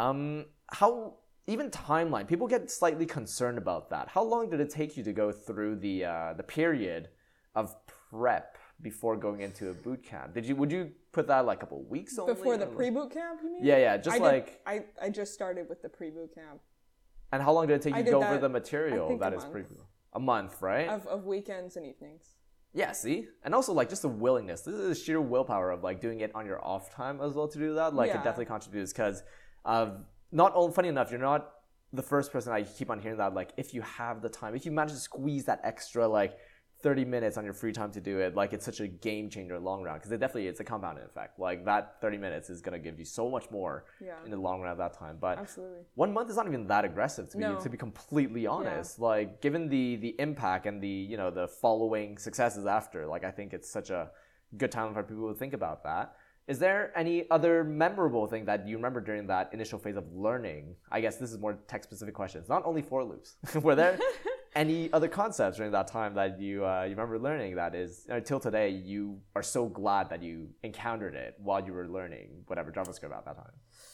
how even timeline, people get slightly concerned about that. How long did it take you to go through the period of prep before going into a boot camp? Would you put that like a couple of weeks only? Before the pre-boot camp, you mean? Yeah, I just started with the pre-boot camp. And how long did it take you to go over the material that is pre-boot? A month, right? Of weekends and evenings. Yeah, see? And also like just the willingness. This is the sheer willpower of like doing it on your off time as well to do that. Like it definitely contributes because funny enough, you're not the first person I keep on hearing that like if you have the time, if you manage to squeeze that extra like 30 minutes on your free time to do it, like it's such a game changer in the long run because it's a compounding effect. Like that 30 minutes is going to give you so much more in the long run at that time. But absolutely, 1 month is not even that aggressive to be completely honest. Like given the impact and the following successes after, like I think it's such a good time for people to think about that. Is there any other memorable thing that you remember during that initial phase of learning? I guess this is more tech-specific questions, not only for loops. Were there any other concepts during that time that you remember learning that is, until today, you are so glad that you encountered it while you were learning whatever JavaScript at that time?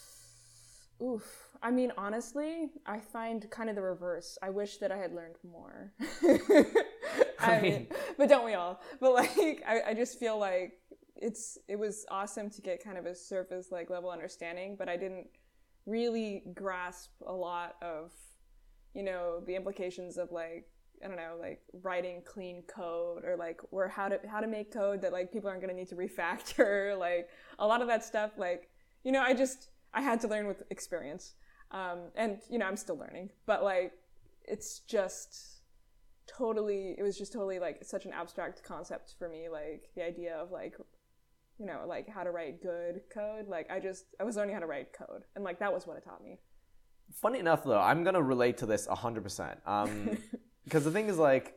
Oof. I mean, honestly, I find kind of the reverse. I wish that I had learned more. I mean, but don't we all? But like, I just feel like it was awesome to get kind of a surface like level understanding, but I didn't really grasp a lot of the implications of like, I don't know, like writing clean code or like how to make code that like people aren't going to need to refactor, like a lot of that stuff, like I had to learn with experience, and I'm still learning, but like it was just totally like such an abstract concept for me, like the idea of like like how to write good code. Like I was learning how to write code, and like that was what it taught me. Funny enough, though, I'm going to relate to this 100%. Because the thing is, like,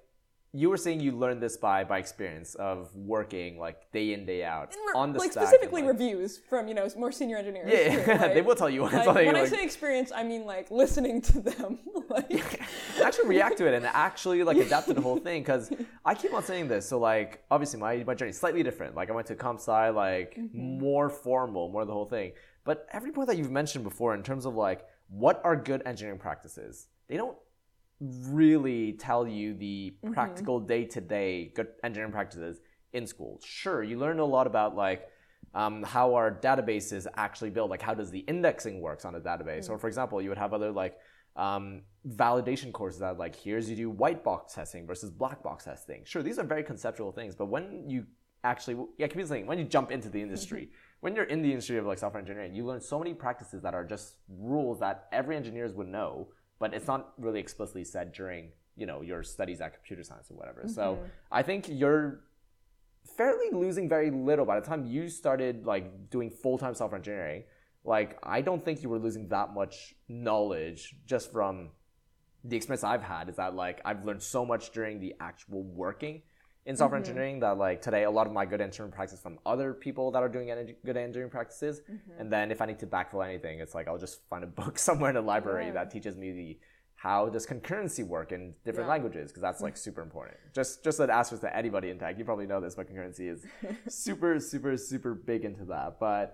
you were saying you learned this by experience of working like day in, day out on the like stack. Specifically and, like, reviews from, more senior engineers. Yeah, too, like, they will tell you when like, something. when I Like, say experience, I mean like listening to them. Like, actually react to it and actually like adapt to the whole thing, because I keep on saying this. So like obviously my journey is slightly different. Like I went to comp sci, like more formal, more the whole thing. But every point that you've mentioned before in terms of like what are good engineering practices, they don't really tell you the practical day-to-day good engineering practices in school. Sure, you learn a lot about like how our databases actually build, like how does the indexing works on a database. Or for example, you would have other like validation courses that like, here's you do white box testing versus black box testing. Sure, these are very conceptual things, but when you actually, yeah, keep saying, when you jump into the industry, when you're in the industry of like software engineering, you learn so many practices that are just rules that every engineer would know, but it's not really explicitly said during, your studies at computer science or whatever. So I think you're fairly losing very little by the time you started like doing full-time software engineering. Like, I don't think you were losing that much knowledge just from the experience I've had, is that like I've learned so much during the actual working in software engineering that like today a lot of my good engineering practices from other people that are doing good engineering practices. And then if I need to backfill anything, it's like I'll just find a book somewhere in the library that teaches me how does concurrency work in different languages, because that's like super important. Just an asterisk to anybody in tech, you probably know this, but concurrency is super, super, super big into that. But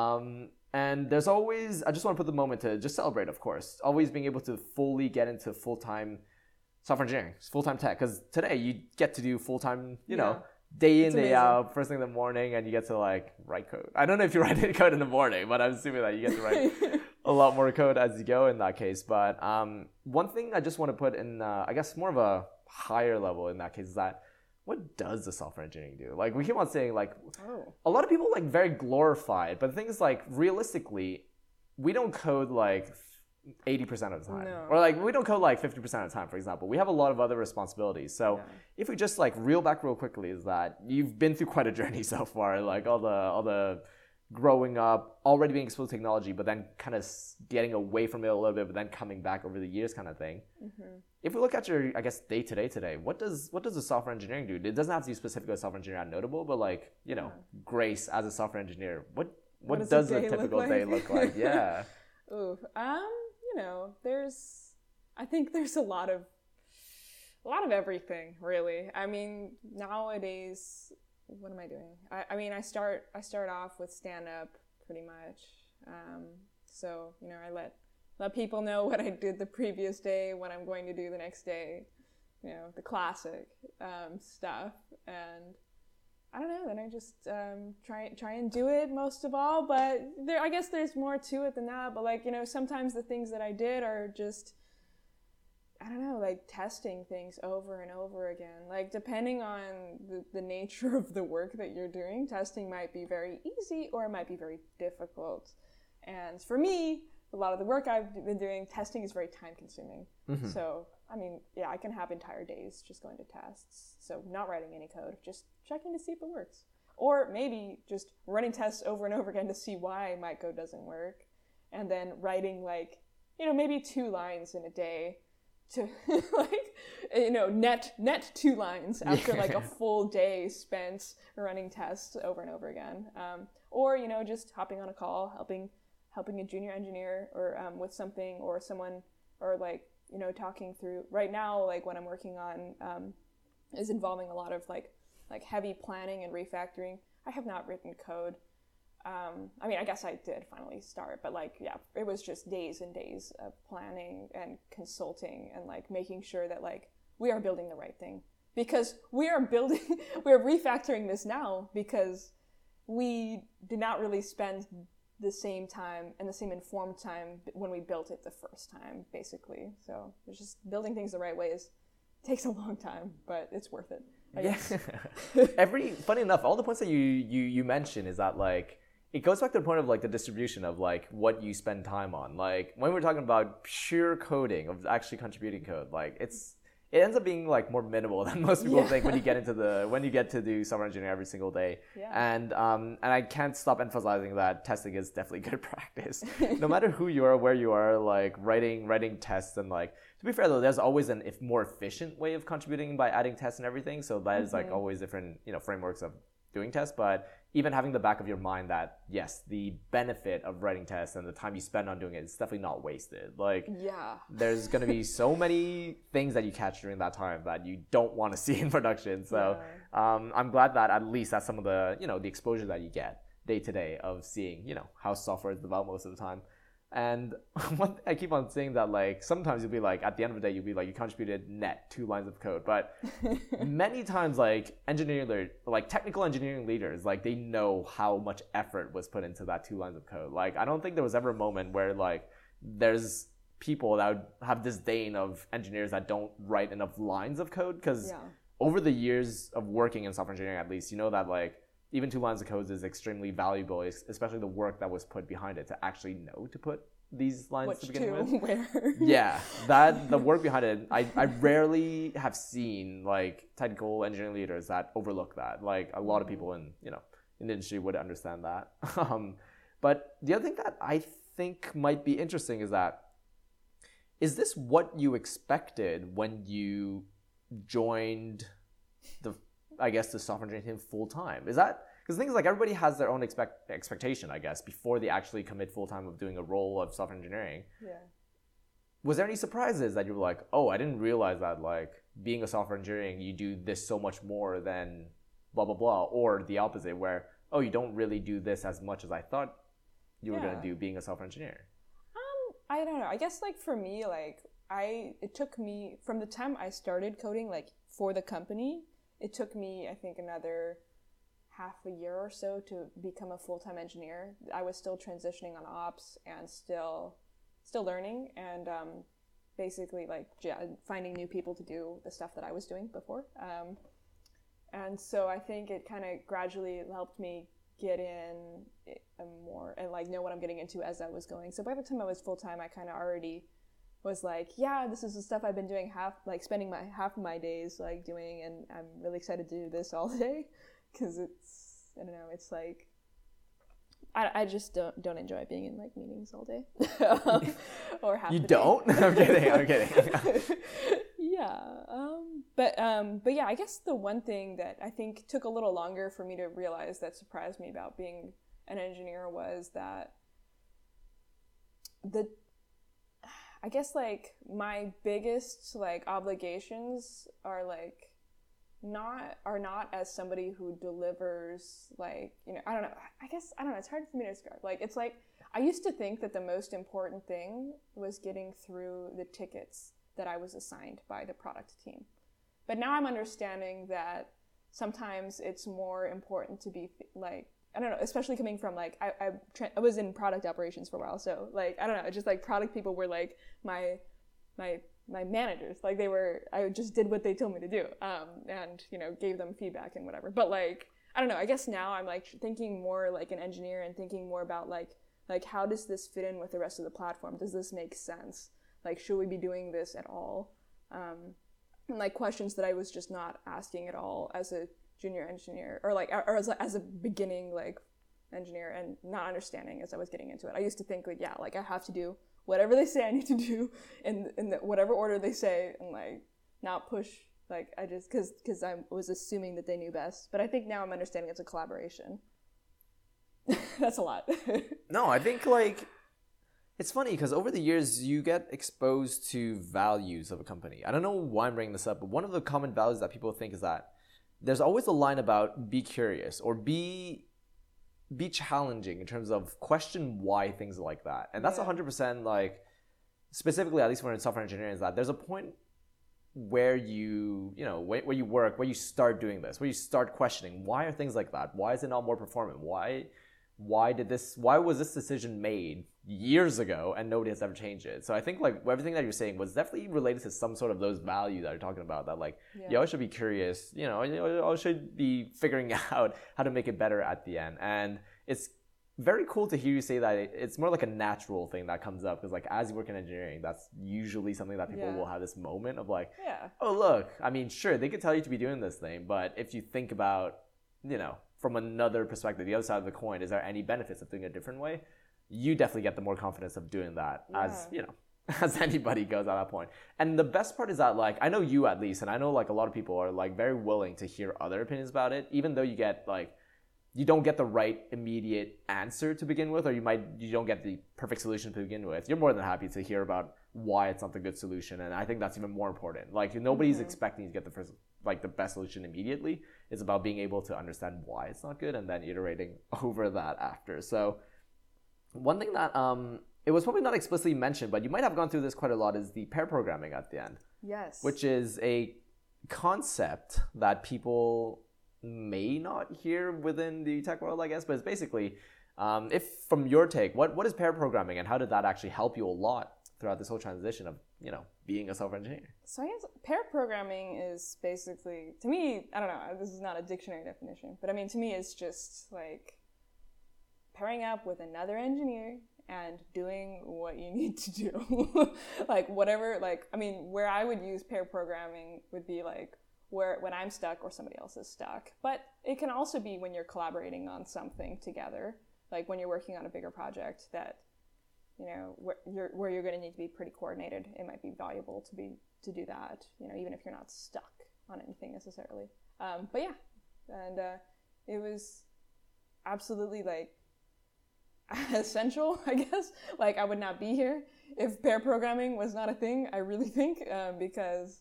and there's always, I just want to put the moment to just celebrate, of course, always being able to fully get into full-time software engineering, full-time tech, because today you get to do full-time, day in, day out, first thing in the morning, and you get to like write code. I don't know if you write any code in the morning, but I'm assuming that you get to write a lot more code as you go in that case. But one thing I just want to put in, I guess more of a higher level in that case, is that what does the software engineering do? Like we keep on saying like, a lot of people like very glorify it, but the thing is like realistically, we don't code like 80% of the time. Or like we don't code like 50% of the time, for example. We have a lot of other responsibilities. So if we just like reel back real quickly, is that you've been through quite a journey so far, like all the growing up, already being exposed to technology, but then kind of getting away from it a little bit, but then coming back over the years kind of thing. If we look at your, I guess, day-to-day today, what does the software engineering do? It doesn't have to be specifically a software engineer at Notable, but like, Grace as a software engineer, what does a typical day look like? Yeah. Ooh, I think there's a lot of everything, really. I mean, nowadays, what am I doing? I mean, I start off with stand-up pretty much. So, I let people know what I did the previous day, what I'm going to do the next day, the classic stuff. And I don't know, then I just try and do it most of all, but I guess there's more to it than that. But like, sometimes the things that I did are just, I don't know, like testing things over and over again. Like depending on the nature of the work that you're doing, testing might be very easy or it might be very difficult. And for me, a lot of the work I've been doing, testing is very time consuming. So, I mean, yeah, I can have entire days just going to tests. So not writing any code, just checking to see if it works. Or maybe just running tests over and over again to see why my code doesn't work. And then writing like, maybe 2 lines in a day to net 2 lines after like a full day spent running tests over and over again. Or, just hopping on a call, helping a junior engineer or with something, or someone, or like, talking through right now, like what I'm working on is involving a lot of like heavy planning and refactoring. I have not written code. I mean, I guess I did finally start, but like, yeah, it was just days and days of planning and consulting and like making sure that like we are building the right thing, because we're refactoring this now because we did not really spend the same time and the same informed time when we built it the first time, basically. So it's just building things the right way takes a long time, but it's worth it, I guess. Funny enough, all the points that you mentioned is that like, it goes back to the point of like the distribution of like what you spend time on. Like when we're talking about pure coding, of actually contributing code, like it's it ends up being like more minimal than most people think when you get to do software engineering every single day. Yeah. And I can't stop emphasizing that testing is definitely good practice. No matter who you are, where you are, like writing tests, and like, to be fair though, there's always an more efficient way of contributing by adding tests and everything. So that is like always different, frameworks of doing tests. But even having the back of your mind that yes, the benefit of writing tests and the time you spend on doing it is definitely not wasted. Like, there's going to be so many things that you catch during that time that you don't want to see in production. So I'm glad that at least that's some of the, the exposure that you get day to day of seeing, how software is developed most of the time. And I keep on saying that, like, sometimes you'll be like, at the end of the day, you'll be like, you contributed net 2 lines of code. But many times, like, technical engineering leaders, like, they know how much effort was put into that 2 lines of code. Like, I don't think there was ever a moment where, like, there's people that would have disdain of engineers that don't write enough lines of code. Because over the years of working in software engineering, at least, that, like, even 2 lines of code is extremely valuable, especially the work that was put behind it to actually know to put these lines to begin with. Where? Yeah, the work behind it, I rarely have seen like technical engineering leaders that overlook that. Like, a lot of people in the industry would understand that. But the other thing that I think might be interesting is this what you expected when you joined the software engineering team full time? Is that, because the thing is, like, everybody has their own expectation, I guess, before they actually commit full time of doing a role of software engineering. Yeah. Was there any surprises that you were like, oh, I didn't realize that, like, being a software engineering, you do this so much more than blah blah blah, or the opposite, where, oh, you don't really do this as much as I thought you were gonna do being a software engineer? I don't know. I guess, like, for me, like, it took me from the time I started coding, like, for the company. It took me, I think, another half a year or so to become a full-time engineer. I was still transitioning on ops and still learning, and basically, like, finding new people to do the stuff that I was doing before. And so I think it kind of gradually helped me get in more and, like, know what I'm getting into as I was going. So by the time I was full-time, I kind of already was like, yeah, this is the stuff I've been doing spending half of my days, like, doing, and I'm really excited to do this all day, because it's, I don't know, it's like, I just don't enjoy being in, like, meetings all day. Or half you the don't? Day. I'm kidding. Yeah. But yeah, I guess the one thing that I think took a little longer for me to realize that surprised me about being an engineer was that I guess, like, my biggest, like, obligations are, like, not as somebody who delivers, like, I don't know, it's hard for me to describe. Like, it's like, I used to think that the most important thing was getting through the tickets that I was assigned by the product team. But now I'm understanding that sometimes it's more important to be, like, I don't know, especially coming from, like, I was in product operations for a while, so, like, I don't know, just, like, product people were, like, my managers. Like, I just did what they told me to do, and, gave them feedback and whatever. But, like, I don't know, I guess now I'm, like, thinking more like an engineer and thinking more about, like, how does this fit in with the rest of the platform? Does this make sense? Like, should we be doing this at all? And, like, questions that I was just not asking at all as a junior engineer, or as a beginning, like, engineer, and not understanding as I was getting into it. I used to think, like, yeah, like, I have to do whatever they say I need to do in whatever order they say, and, like, not push, like, I just because I was assuming that they knew best. But I think now I'm understanding it's a collaboration. That's a lot. No, I think, like, it's funny because over the years you get exposed to values of a company. I don't know why I'm bringing this up, but one of the common values that people think is that there's always a line about be curious or be challenging in terms of question why things like that. And that's 100%, like, specifically, at least when it's software engineering, is that there's a point where where you work, where you start doing this, where you start questioning, why are things like that? Why is it not more performant? Why was this decision made years ago and nobody has ever changed it? So I think, like, everything that you're saying was definitely related to some sort of those values that you're talking about, that, like, you always should be curious, you always should be figuring out how to make it better at the end. And it's very cool to hear you say that it's more like a natural thing that comes up because like as you work in engineering, that's usually something that people will have this moment of like, oh look, I mean, sure, they could tell you to be doing this thing, but if you think about, from another perspective, the other side of the coin, is there any benefits of doing it a different way? You definitely get the more confidence of doing that as as anybody goes at that point. And the best part is that like I know you at least, and I know like a lot of people are like very willing to hear other opinions about it, even though you don't get the right immediate answer to begin with, or you don't get the perfect solution to begin with. You're more than happy to hear about why it's not the good solution, and I think that's even more important. Like nobody's expecting you to get the best solution immediately. It's about being able to understand why it's not good and then iterating over that after. So one thing that it was probably not explicitly mentioned, but you might have gone through this quite a lot, is the pair programming at the end. Yes. Which is a concept that people may not hear within the tech world, I guess, but it's basically, if from your take, what is pair programming and how did that actually help you a lot throughout this whole transition of, being a software engineer? So I guess pair programming is basically, to me, I don't know, this is not a dictionary definition, but I mean, to me, it's just like pairing up with another engineer and doing what you need to do. Like whatever, where I would use pair programming would be like when I'm stuck or somebody else is stuck. But it can also be when you're collaborating on something together, like when you're working on a bigger project that, where you're going to need to be pretty coordinated. It might be valuable to do that, even if you're not stuck on anything necessarily. But yeah, and it was absolutely like essential, I guess. Like I would not be here if pair programming was not a thing, I really think, because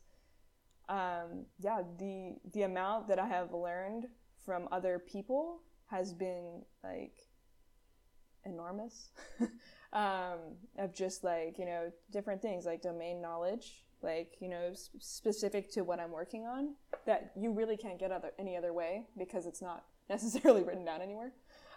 the amount that I have learned from other people has been like enormous. Of just like, different things like domain knowledge, like, specific to what I'm working on that you really can't get any other way because it's not necessarily written down anywhere.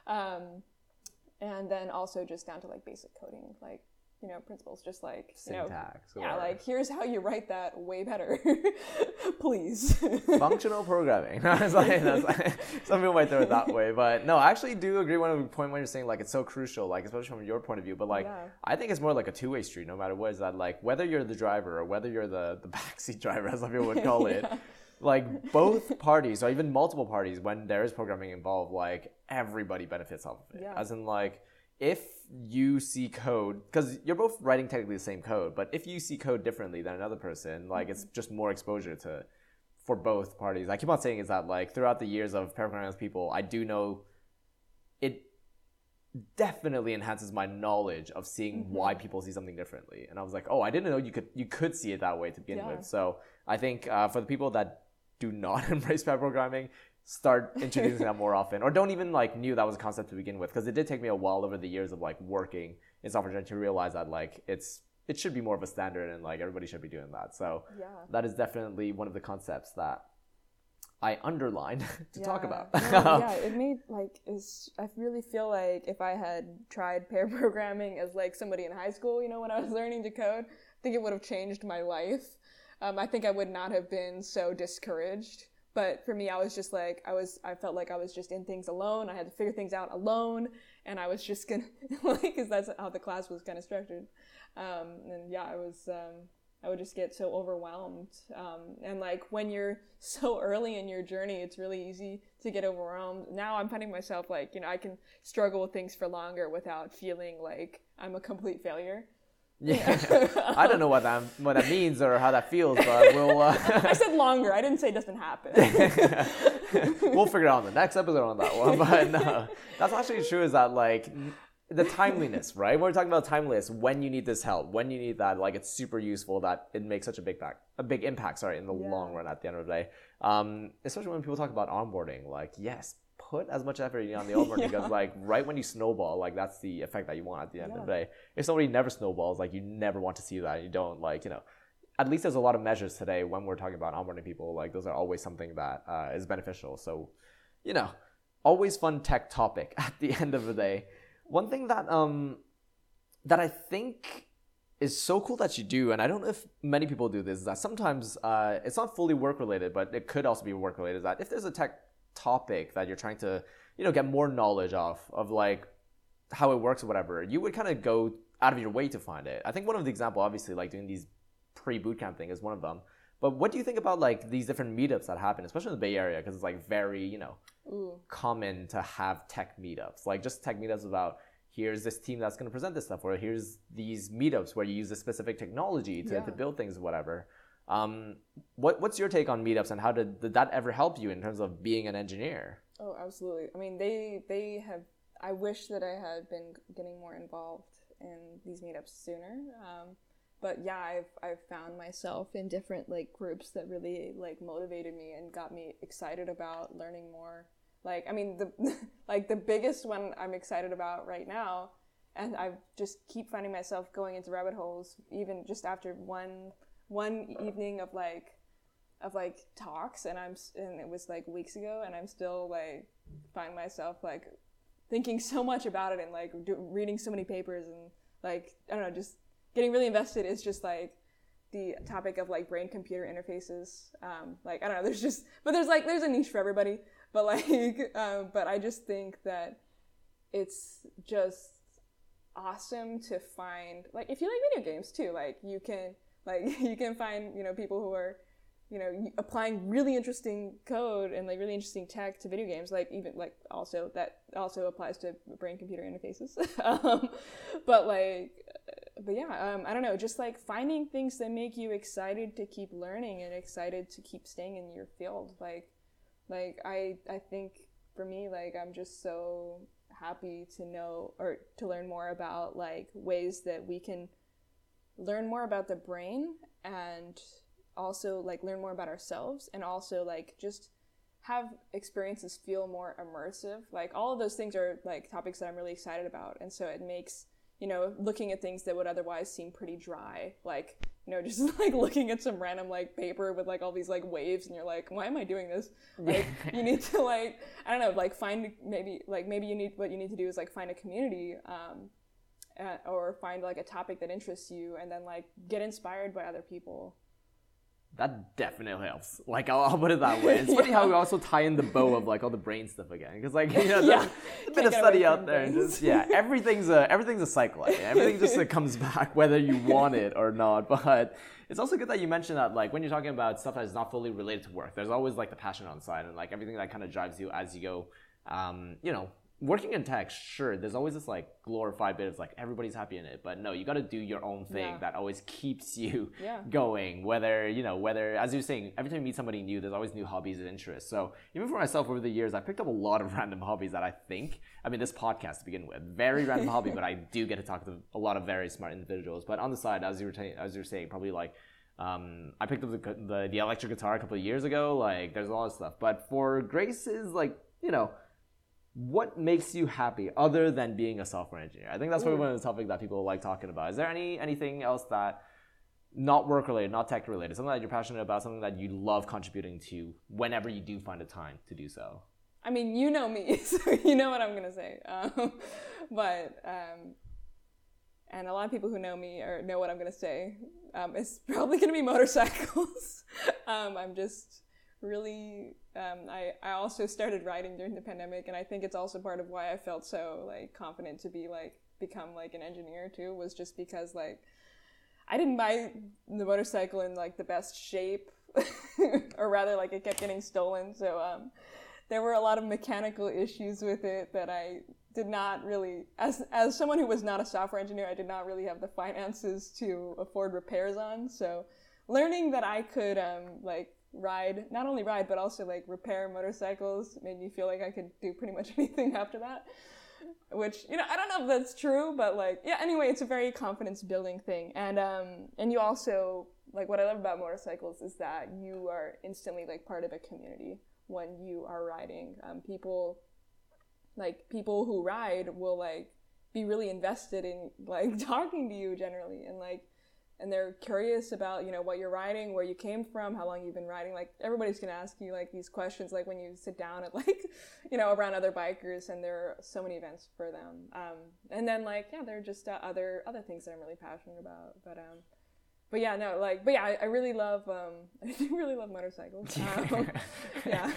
And then also just down to like basic coding, like, principles, just like, syntax. Like here's how you write that way better, please. Functional programming. That's some people might throw it that way, but no, I actually do agree with the point when you're saying like it's so crucial, like especially from your point of view. But like I think it's more like a two-way street, no matter what. Is that like whether you're the driver or whether you're the backseat driver, as some people would call it. Like both parties or even multiple parties, when there is programming involved, like everybody benefits off of it. As in like, if you see code, because you're both writing technically the same code, but if you see code differently than another person, like it's just more exposure for both parties. I keep on saying is that like throughout the years of pair programming with people, I do know it definitely enhances my knowledge of seeing why people see something differently. And I was like, oh, I didn't know you could see it that way to begin with. So I think for the people that do not embrace pair programming, start introducing that more often, or don't even like knew that was a concept to begin with, because it did take me a while over the years of like working in software engineering to realize that like it should be more of a standard and like everybody should be doing that. So that is definitely one of the concepts that I underlined to talk about. It made like I really feel like if I had tried pair programming as like somebody in high school, when I was learning to code, I think it would have changed my life. I think I would not have been so discouraged. But for me, I was just like, I felt like I was just in things alone. I had to figure things out alone. And I was just going to, because that's how the class was kind of structured. I would just get so overwhelmed. And like when you're so early in your journey, it's really easy to get overwhelmed. Now I'm finding myself like, I can struggle with things for longer without feeling like I'm a complete failure. I don't know what that means or how that feels, but we'll... I said longer. I didn't say it doesn't happen. We'll figure it out on the next episode on that one. But no, that's actually true, is that like the timeliness, right? When we're talking about timeliness, when you need this help, when you need that, like it's super useful that it makes such a big impact, in the long run at the end of the day. Especially when people talk about onboarding, like yes, put as much effort on the onboarding because like right when you snowball, like that's the effect that you want at the end of the day. If somebody never snowballs, like you never want to see that. You don't like, at least there's a lot of measures today when we're talking about onboarding people, like those are always something that is beneficial. So, always fun tech topic at the end of the day. One thing that that I think is so cool that you do, and I don't know if many people do this, is that sometimes it's not fully work related, but it could also be work related, is that if there's a tech topic that you're trying to, get more knowledge of like how it works or whatever, you would kind of go out of your way to find it. I think one of the example, obviously, like doing these pre-bootcamp thing is one of them. But what do you think about like these different meetups that happen, especially in the Bay Area, because it's like very, common to have tech meetups, like just tech meetups about here's this team that's going to present this stuff, or here's these meetups where you use a specific technology to build things, whatever. What's your take on meetups, and how did that ever help you in terms of being an engineer? Oh, absolutely. I mean, they have. I wish that I had been getting more involved in these meetups sooner. But yeah, I've found myself in different like groups that really like motivated me and got me excited about learning more. Like, I mean, the biggest one I'm excited about right now, and I just keep finding myself going into rabbit holes, even just after one evening of talks, and it was like weeks ago, and I'm still like find myself like thinking so much about it and like reading so many papers, and like I don't know, just getting really invested is just like the topic of like brain computer interfaces. Like I don't know, there's a niche for everybody, but like but I just think that it's just awesome to find, like, if you like video games too, like you can find people who are applying really interesting code and like really interesting tech to video games, like even like also that also applies to brain computer interfaces. But yeah, I don't know, just like finding things that make you excited to keep learning and excited to keep staying in your field. Like I think for me, like I'm just so happy to know or to learn more about like ways that we can learn more about the brain, and also like learn more about ourselves, and also like just have experiences feel more immersive. Like all of those things are like topics that I'm really excited about, and so it makes looking at things that would otherwise seem pretty dry, like just like looking at some random like paper with like all these like waves, and you're like, why am I doing this? Like you need to like, I don't know, like find maybe you need, what you need to do is like find a community, or find like a topic that interests you, and then like get inspired by other people. That definitely helps. Like, I'll put it that way. It's funny how we also tie in the bow of like all the brain stuff again, because like there's a bit of study out there, and just everything's a cycle. Like, everything just comes back whether you want it or not. But it's also good that you mentioned that, like, when you're talking about stuff that is not fully related to work, there's always like the passion on the side, and like everything that kind of drives you as you go. Working in tech, sure, there's always this like glorified bit of like everybody's happy in it, but no, you got to do your own thing that always keeps you going. Whether as you're saying, every time you meet somebody new, there's always new hobbies and interests. So even for myself over the years, I picked up a lot of random hobbies that this podcast to begin with, very random hobby, but I do get to talk to a lot of very smart individuals. But on the side, as you're saying, probably like I picked up the electric guitar a couple of years ago. Like there's a lot of stuff, but for Grace's like what makes you happy other than being a software engineer? I think that's probably one of the topics that people like talking about. Is there anything else that not work related, not tech related, something that you're passionate about, something that you love contributing to whenever you do find the time to do so? I mean, you know me, so you know what I'm going to say. And a lot of people who know me or know what I'm going to say. It's probably going to be motorcycles. I'm just really I also started riding during the pandemic, and I think it's also part of why I felt so like confident to become like an engineer too, was just because like I didn't buy the motorcycle in like the best shape or rather like it kept getting stolen, so there were a lot of mechanical issues with it that I did not really, as someone who was not a software engineer, I did not really have the finances to afford repairs on. So learning that I could not only ride but also like repair motorcycles made me feel like I could do pretty much anything after that, which I don't know if that's true, but like anyway, it's a very confidence building thing. And you also, like, what I love about motorcycles is that you are instantly like part of a community when you are riding. People who ride will like be really invested in like talking to you generally, and they're curious about, what you're riding, where you came from, how long you've been riding. Like, everybody's going to ask you, like, these questions, like, when you sit down at, like, around other bikers, and there are so many events for them. And then, like, there are just other things that I'm really passionate about. But But yeah, no, like, but yeah, I really love, I do really love motorcycles. Yeah.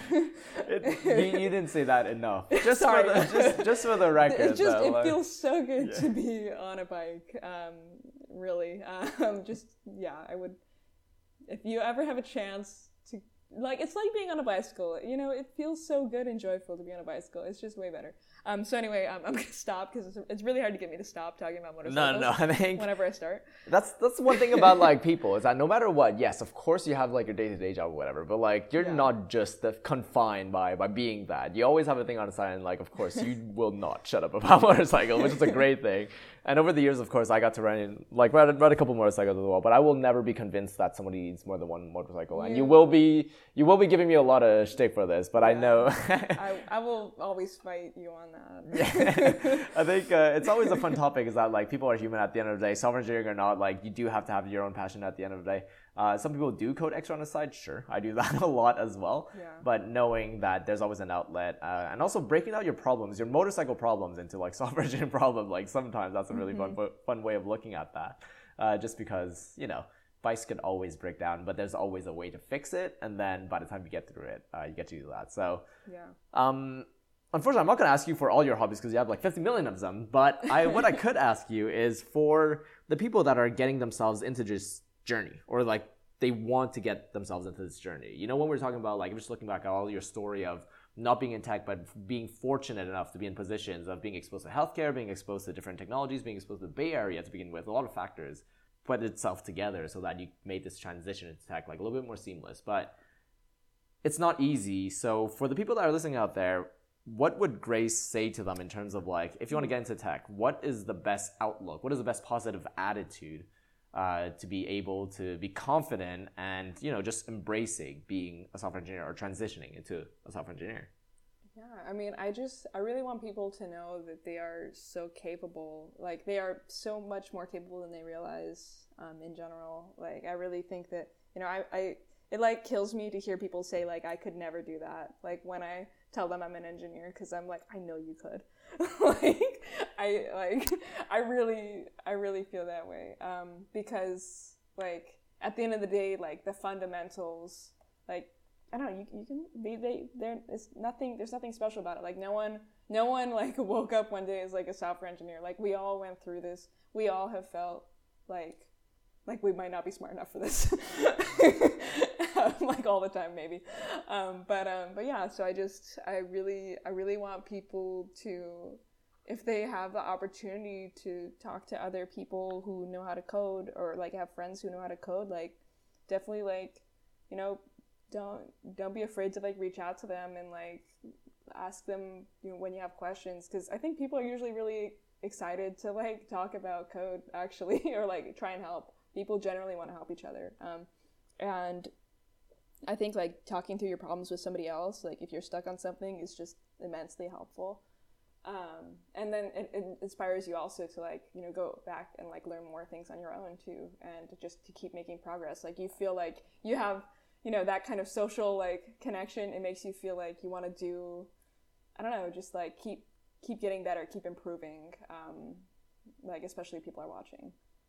You didn't say that enough. Just Sorry. Just for the record. It just, though, it like, feels so good to be on a bike. Really. Just, yeah, I would, if you ever have a chance to, like, it's like being on a bicycle. You know, it feels so good and joyful to be on a bicycle. It's just way better. So anyway, I'm going to stop because it's really hard to get me to stop talking about motorcycles. No, I think whenever I start. that's one thing about like people is that no matter what, yes, of course you have like your day-to-day job or whatever, but like you're not just confined by being that. You always have a thing on the side, and like of course you will not shut up about motorcycle, which is a great thing. And over the years, of course, I got to ride a couple motorcycles as well. But I will never be convinced that somebody needs more than one motorcycle. And you will be giving me a lot of shtick for this. But I know I will always fight you on that. I think it's always a fun topic. Is that like people are human at the end of the day, software engineering or not. Like you do have to have your own passion at the end of the day. Some people do code extra on the side. Sure, I do that a lot as well. Yeah. But knowing that there's always an outlet, and also breaking out your problems, your motorcycle problems, into like software engineering problems. Like sometimes that's a really fun way of looking at that. Just because bikes can always break down, but there's always a way to fix it. And then by the time you get through it, you get to do that. So unfortunately, I'm not going to ask you for all your hobbies because you have like 50 million of them. But what I could ask you is for the people that are getting themselves into this journey, or like they want to get themselves into this journey. When we're talking about like, I'm just looking back at all your story of not being in tech, but being fortunate enough to be in positions of being exposed to healthcare, being exposed to different technologies, being exposed to the Bay Area to begin with, a lot of factors put itself together so that you made this transition into tech like a little bit more seamless. But it's not easy. So for the people that are listening out there, what would Grace say to them in terms of like, if you want to get into tech, what is the best outlook? What is the best positive attitude to be able to be confident and, just embracing being a software engineer or transitioning into a software engineer? Yeah, I mean, I really want people to know that they are so capable. Like, they are so much more capable than they realize in general. Like, I really think that, it like kills me to hear people say like, I could never do that. Like when I tell them I'm an engineer, because I'm like, I know you could. I really feel that way. Because like at the end of the day, like the fundamentals, like I don't know, you can there's nothing special about it. Like no one like woke up one day as like a software engineer. Like we all went through this. We all have felt like we might not be smart enough for this. Like all the time maybe. But yeah, so I really want people to, if they have the opportunity to talk to other people who know how to code, or like have friends who know how to code, like definitely like, don't be afraid to like reach out to them and like ask them, when you have questions, because I think people are usually really excited to like talk about code actually, or like try and help. People generally want to help each other. And I think like talking through your problems with somebody else, like if you're stuck on something, is just immensely helpful. And then it inspires you also to like, go back and like learn more things on your own too, and just to keep making progress. Like you feel like you have, that kind of social like connection. It makes you feel like you want to do, I don't know, just like keep getting better, keep improving. Like especially if people are watching.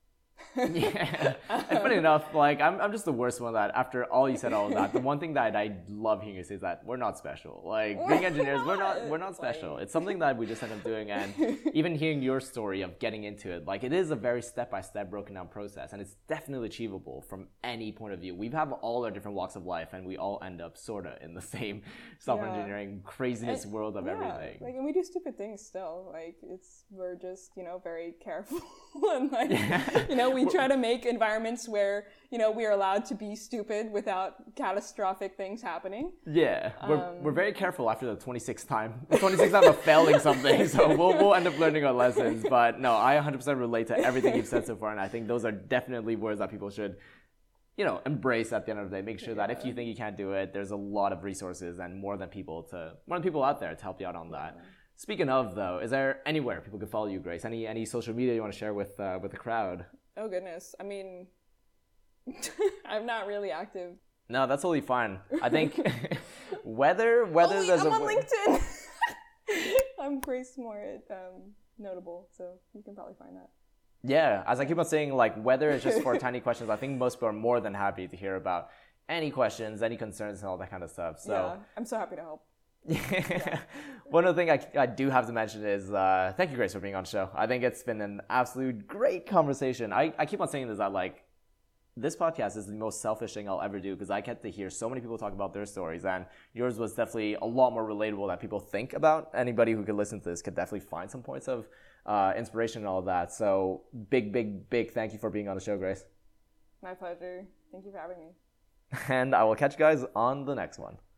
Yeah, and funny enough, like I'm just the worst one that after all you said all of that, the one thing that I love hearing you say is that we're not special. Like being engineers, we're not special. It's something that we just end up doing, and even hearing your story of getting into it, like it is a very step-by-step broken down process, and it's definitely achievable from any point of view. We have all our different walks of life, and we all end up sorta in the same software engineering craziness world of everything. Like, and we do stupid things still. Like we're just very careful and like we try to make environments where, we are allowed to be stupid without catastrophic things happening. Yeah, we're very careful after the 26th time of failing something, so we'll end up learning our lessons. But no, I 100% relate to everything you've said so far, and I think those are definitely words that people should, embrace at the end of the day. Make sure that if you think you can't do it, there's a lot of resources and more than people out there to help you out on that. Speaking of, though, is there anywhere people can follow you, Grace? Any social media you want to share with the crowd? Oh, goodness. I mean, I'm not really active. No, that's totally fine. I think whether there's I'm on LinkedIn. I'm Grace Moore at Notable, so you can probably find that. Yeah, as I keep on saying, like, whether it's just for tiny questions, I think most people are more than happy to hear about any questions, any concerns, and all that kind of stuff. So Yeah, I'm so happy to help. yeah. One other thing I do have to mention is thank you, Grace, for being on the show. I think it's been an absolute great conversation. I keep on saying this, that like this podcast is the most selfish thing I'll ever do because I get to hear so many people talk about their stories, and yours was definitely a lot more relatable that people think about. Anybody who could listen to this could definitely find some points of inspiration and all of that. So big thank you for being on the show, Grace. My pleasure. Thank you for having me. And I will catch you guys on the next one.